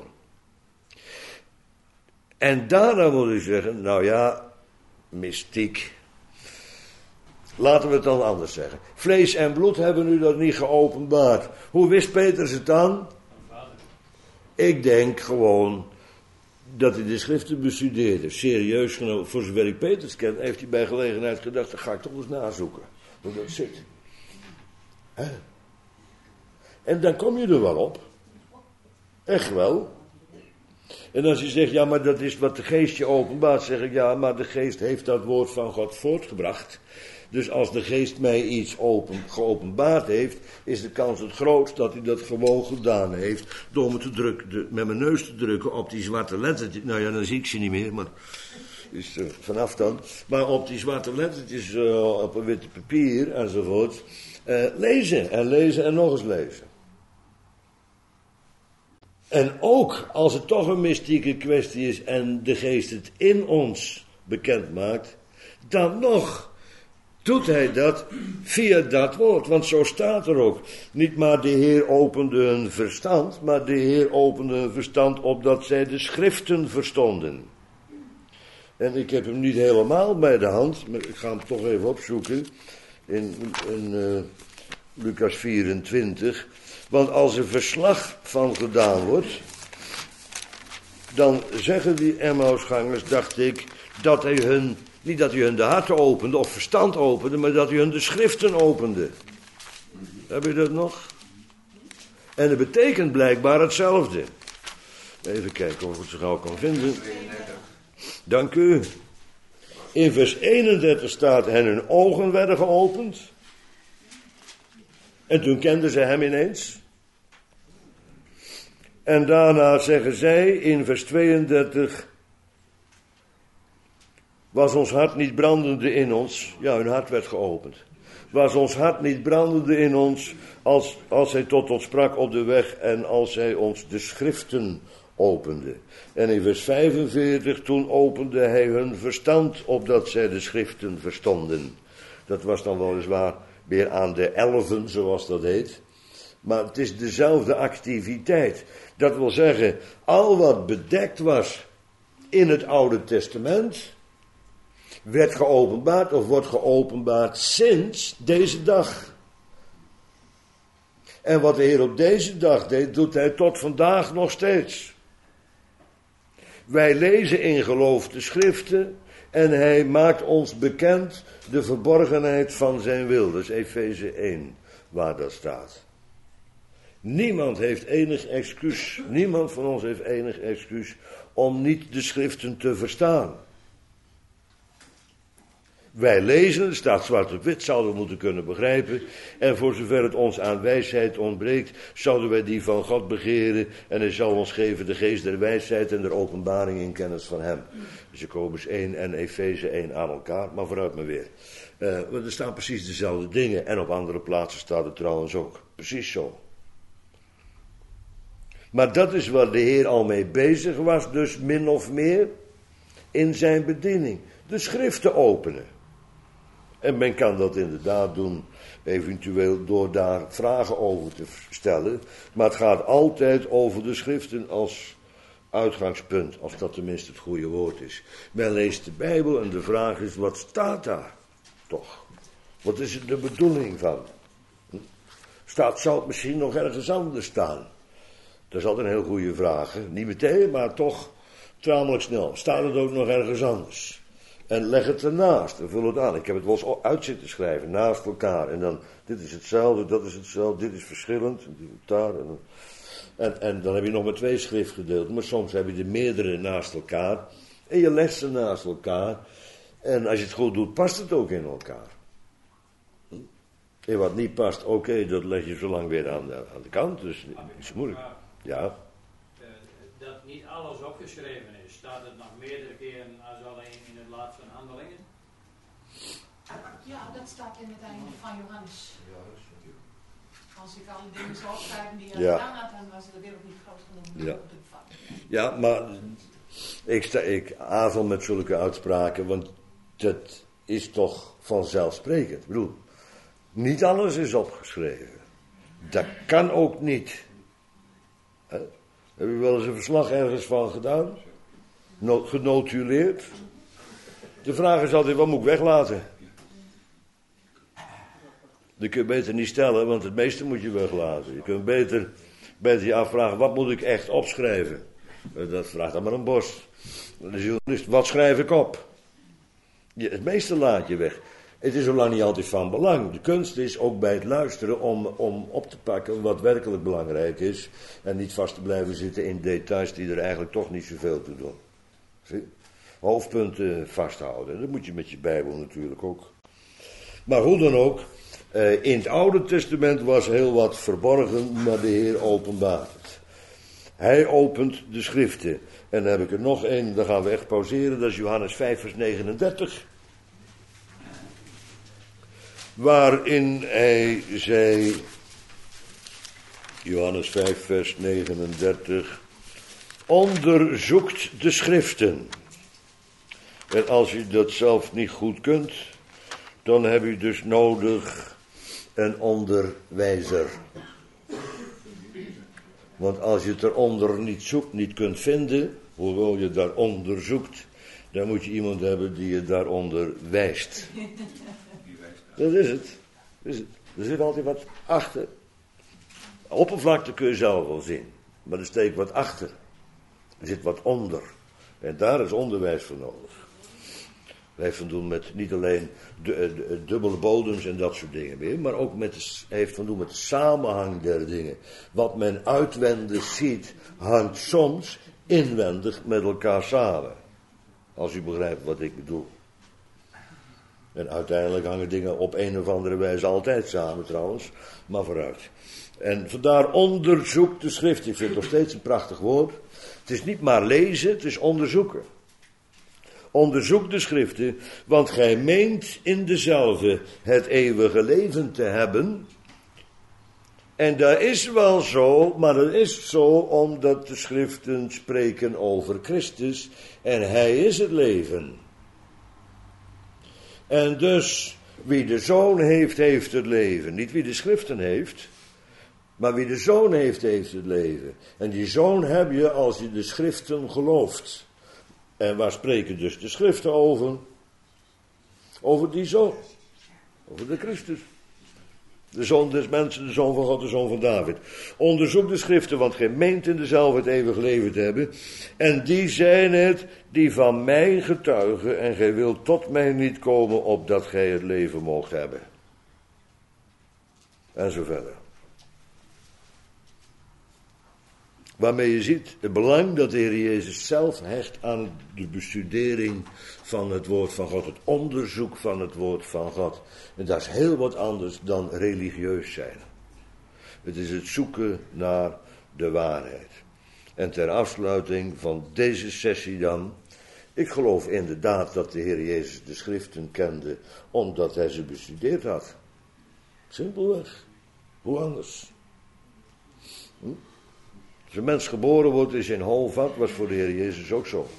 En daarna moet ik zeggen, nou ja, mystiek. Laten we het dan anders zeggen. Vlees en bloed hebben u dat niet geopenbaard. Hoe wist Petrus het dan? Ik denk gewoon dat hij de schriften bestudeerde. Serieus genomen, voor zover ik Petrus ken, heeft hij bij gelegenheid gedacht, dat ga ik toch eens nazoeken. Hoe dat zit. Hè? En dan kom je er wel op. Echt wel. En als je zegt, ja, maar dat is wat de geest je openbaart, zeg ik, ja, maar de geest heeft dat woord van God voortgebracht. Dus als de geest mij iets open, geopenbaard heeft, is de kans het grootst dat hij dat gewoon gedaan heeft door me te drukken, de, met mijn neus te drukken op die zwarte lettertjes. Nou ja, dan zie ik ze niet meer, maar is, uh, vanaf dan. Maar op die zwarte lettertjes uh, op een witte papier enzovoort. Uh, lezen en lezen en nog eens lezen. En ook als het toch een mystieke kwestie is en de geest het in ons bekend maakt, dan nog doet hij dat via dat woord. Want zo staat er ook. Niet maar de Heer opende hun verstand, maar de Heer opende hun verstand opdat zij de schriften verstonden. En ik heb hem niet helemaal bij de hand, maar ik ga hem toch even opzoeken in, in uh, Lucas vierentwintig. Want als er verslag van gedaan wordt, dan zeggen die Emmausgangers, dacht ik, dat hij hun, niet dat hij hun de harten opende of verstand opende, maar dat hij hun de schriften opende. Heb je dat nog? En dat betekent blijkbaar hetzelfde. Even kijken of ik het zo gauw kan vinden. Dank u. In vers eenendertig staat, en hun ogen werden geopend. En toen kenden ze hem ineens. En daarna zeggen zij in vers tweeëndertig, was ons hart niet brandende in ons? Ja, hun hart werd geopend. Was ons hart niet brandende in ons, als, als hij tot ons sprak op de weg en als hij ons de schriften opende. En in vers vijfenveertig, toen opende hij hun verstand, opdat zij de schriften verstonden. Dat was dan weliswaar weer aan de elven, zoals dat heet. Maar het is dezelfde activiteit. Dat wil zeggen, al wat bedekt was in het Oude Testament, werd geopenbaard of wordt geopenbaard sinds deze dag. En wat de Heer op deze dag deed, doet hij tot vandaag nog steeds. Wij lezen in geloof de schriften en hij maakt ons bekend de verborgenheid van zijn wil. Dat is Efeze één, waar dat staat. Niemand heeft enig excuus, niemand van ons heeft enig excuus om niet de schriften te verstaan. Wij lezen, er staat zwart op wit, zouden we moeten kunnen begrijpen. En voor zover het ons aan wijsheid ontbreekt, zouden wij die van God begeren. En hij zal ons geven de geest der wijsheid en der openbaring in kennis van hem. Jacobus één en Efeze één aan elkaar, maar vooruit maar weer. Uh, want er staan precies dezelfde dingen. En op andere plaatsen staat het trouwens ook. Precies zo. Maar dat is waar de Heer al mee bezig was, dus min of meer in zijn bediening. De schriften openen. En men kan dat inderdaad doen, eventueel door daar vragen over te stellen. Maar het gaat altijd over de schriften als uitgangspunt, als dat tenminste het goede woord is. Men leest de Bijbel en de vraag is, wat staat daar toch? Wat is er de bedoeling van? Staat, zou het misschien nog ergens anders staan? Dat is altijd een heel goede vraag. Hè? Niet meteen, maar toch tamelijk snel. Staat het ook nog ergens anders? En leg het ernaast en vul het aan. Ik heb het wel eens uit zitten schrijven, naast elkaar. En dan, dit is hetzelfde, dat is hetzelfde, dit is verschillend. Daar, en, en, en dan heb je nog maar twee schriftgedeelten. Maar soms heb je er meerdere naast elkaar. En je legt ze naast elkaar. En als je het goed doet, past het ook in elkaar. En wat niet past, oké, okay, dat leg je zo lang weer aan de, aan de kant. Dus niet zo moeilijk. Ja. Dat niet alles opgeschreven is. Staat het nog meerdere keren als alleen in het laatste van Handelingen? Ja, dat staat in het einde van Johannes. Als ik alle dingen zou opschrijven die hij ja. gedaan had, dan was de wereld niet groot genoeg om ja. te bevatten. Ja, maar ik, sta, ik aarzel met zulke uitspraken, want dat is toch vanzelfsprekend. Ik bedoel, niet alles is opgeschreven. Dat kan ook niet. He? Heb je wel eens een verslag ergens van gedaan? No- genotuleerd? De vraag is altijd, wat moet ik weglaten? Dat kun je beter niet stellen, want het meeste moet je weglaten. Je kunt beter, beter je afvragen, wat moet ik echt opschrijven? Dat vraagt dan maar een bos. Dus wat schrijf ik op? Ja, het meeste laat je weg. Het is zo lang niet altijd van belang. De kunst is ook bij het luisteren om, om op te pakken wat werkelijk belangrijk is. En niet vast te blijven zitten in details die er eigenlijk toch niet zoveel toe doen. Zie? Hoofdpunten vasthouden. Dat moet je met je Bijbel natuurlijk ook. Maar hoe dan ook, uh, in het Oude Testament was heel wat verborgen, maar de Heer openbaart het. Hij opent de schriften. En dan heb ik er nog één, dan gaan we echt pauzeren, dat is Johannes vijf vers negenendertig. Waarin hij zei, Johannes vijf vers negenendertig, onderzoekt de schriften. En als u dat zelf niet goed kunt, dan heb u dus nodig een onderwijzer. Want als je het eronder niet zoekt, niet kunt vinden, hoewel je daaronder zoekt, dan moet je iemand hebben die je daaronder wijst. Dat is het. Dat is het. Er zit altijd wat achter. Oppervlakte kun je zelf wel zien, maar er steekt wat achter. Er zit wat onder. En daar is onderwijs voor nodig. Hij heeft van doen met niet alleen de, de, dubbele bodems en dat soort dingen meer, maar ook met de, hij heeft van doen met de samenhang der dingen. Wat men uitwendig ziet, hangt soms inwendig met elkaar samen. Als u begrijpt wat ik bedoel. En uiteindelijk hangen dingen op een of andere wijze altijd samen trouwens, maar vooruit. En vandaar onderzoek de schrift. Ik vind het nog steeds een prachtig woord. Het is niet maar lezen, het is onderzoeken. Onderzoek de schriften, want gij meent in dezelfde het eeuwige leven te hebben. En dat is wel zo, maar dat is zo omdat de schriften spreken over Christus en hij is het leven. En dus, wie de Zoon heeft, heeft het leven. Niet wie de schriften heeft, maar wie de Zoon heeft, heeft het leven. En die Zoon heb je als je de schriften gelooft. En waar spreken dus de schriften over? Over die Zoon. Over de Christus. De Zoon des mensen, de Zoon van God, de Zoon van David. Onderzoek de schriften, want gij meent in dezelfde het eeuwig leven te hebben. En die zijn het die van mij getuigen. En gij wilt tot mij niet komen, opdat gij het leven moogt hebben. En zo verder. Waarmee je ziet het belang dat de Heer Jezus zelf hecht aan de bestudering van het woord van God. Het onderzoek van het woord van God. En dat is heel wat anders dan religieus zijn. Het is het zoeken naar de waarheid. En ter afsluiting van deze sessie dan. Ik geloof inderdaad dat de Heer Jezus de schriften kende omdat hij ze bestudeerd had. Simpelweg. Hoe anders? Hm? Als een mens geboren wordt in zijn holvat, was voor de Heer Jezus ook zo.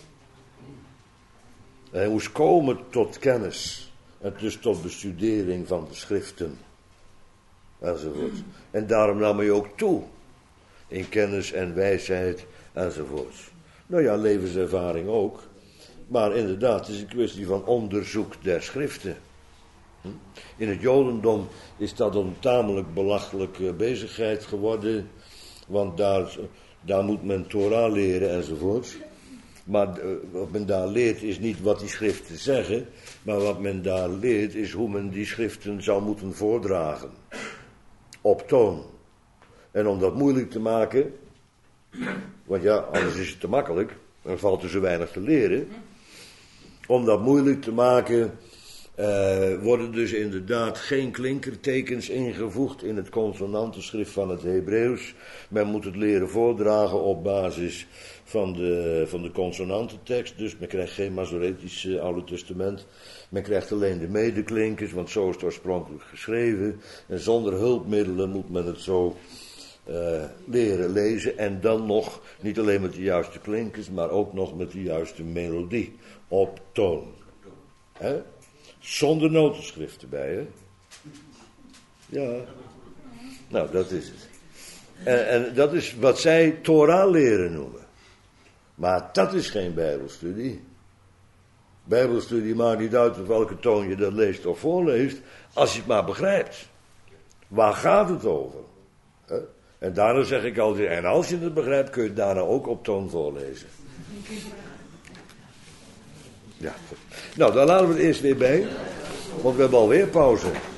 Hij moest komen tot kennis. En dus tot bestudering van de schriften. Enzovoort. En daarom nam hij ook toe. In kennis en wijsheid enzovoort. Nou ja, levenservaring ook. Maar inderdaad, het is een kwestie van onderzoek der schriften. In het Jodendom is dat een tamelijk belachelijke bezigheid geworden. Want daar, daar moet men Torah leren enzovoort. Maar uh, wat men daar leert is niet wat die schriften zeggen. Maar wat men daar leert is hoe men die schriften zou moeten voordragen. Op toon. En om dat moeilijk te maken. Want ja, anders is het te makkelijk. Dan valt er zo weinig te leren. Om dat moeilijk te maken. Uh, worden dus inderdaad geen klinkertekens ingevoegd in het consonantenschrift van het Hebreeuws. Men moet het leren voordragen op basis van de, van de consonantentekst. Dus men krijgt geen Masoretisch uh, Oude Testament. Men krijgt alleen de medeklinkers, want zo is het oorspronkelijk geschreven. En zonder hulpmiddelen moet men het zo uh, leren lezen. En dan nog, niet alleen met de juiste klinkers, maar ook nog met de juiste melodie. Op toon. Hè? Zonder notenschrift erbij, hè? Ja. Nou, dat is het. En, en dat is wat zij Torah leren noemen. Maar dat is geen bijbelstudie. Bijbelstudie maakt niet uit op welke toon je dat leest of voorleest, als je het maar begrijpt. Waar gaat het over? Hè? En daarna zeg ik altijd, en als je het begrijpt, kun je het daarna ook op toon voorlezen. Ja, goed. Nou, daar laten we het eerst weer bij, want we hebben alweer pauze.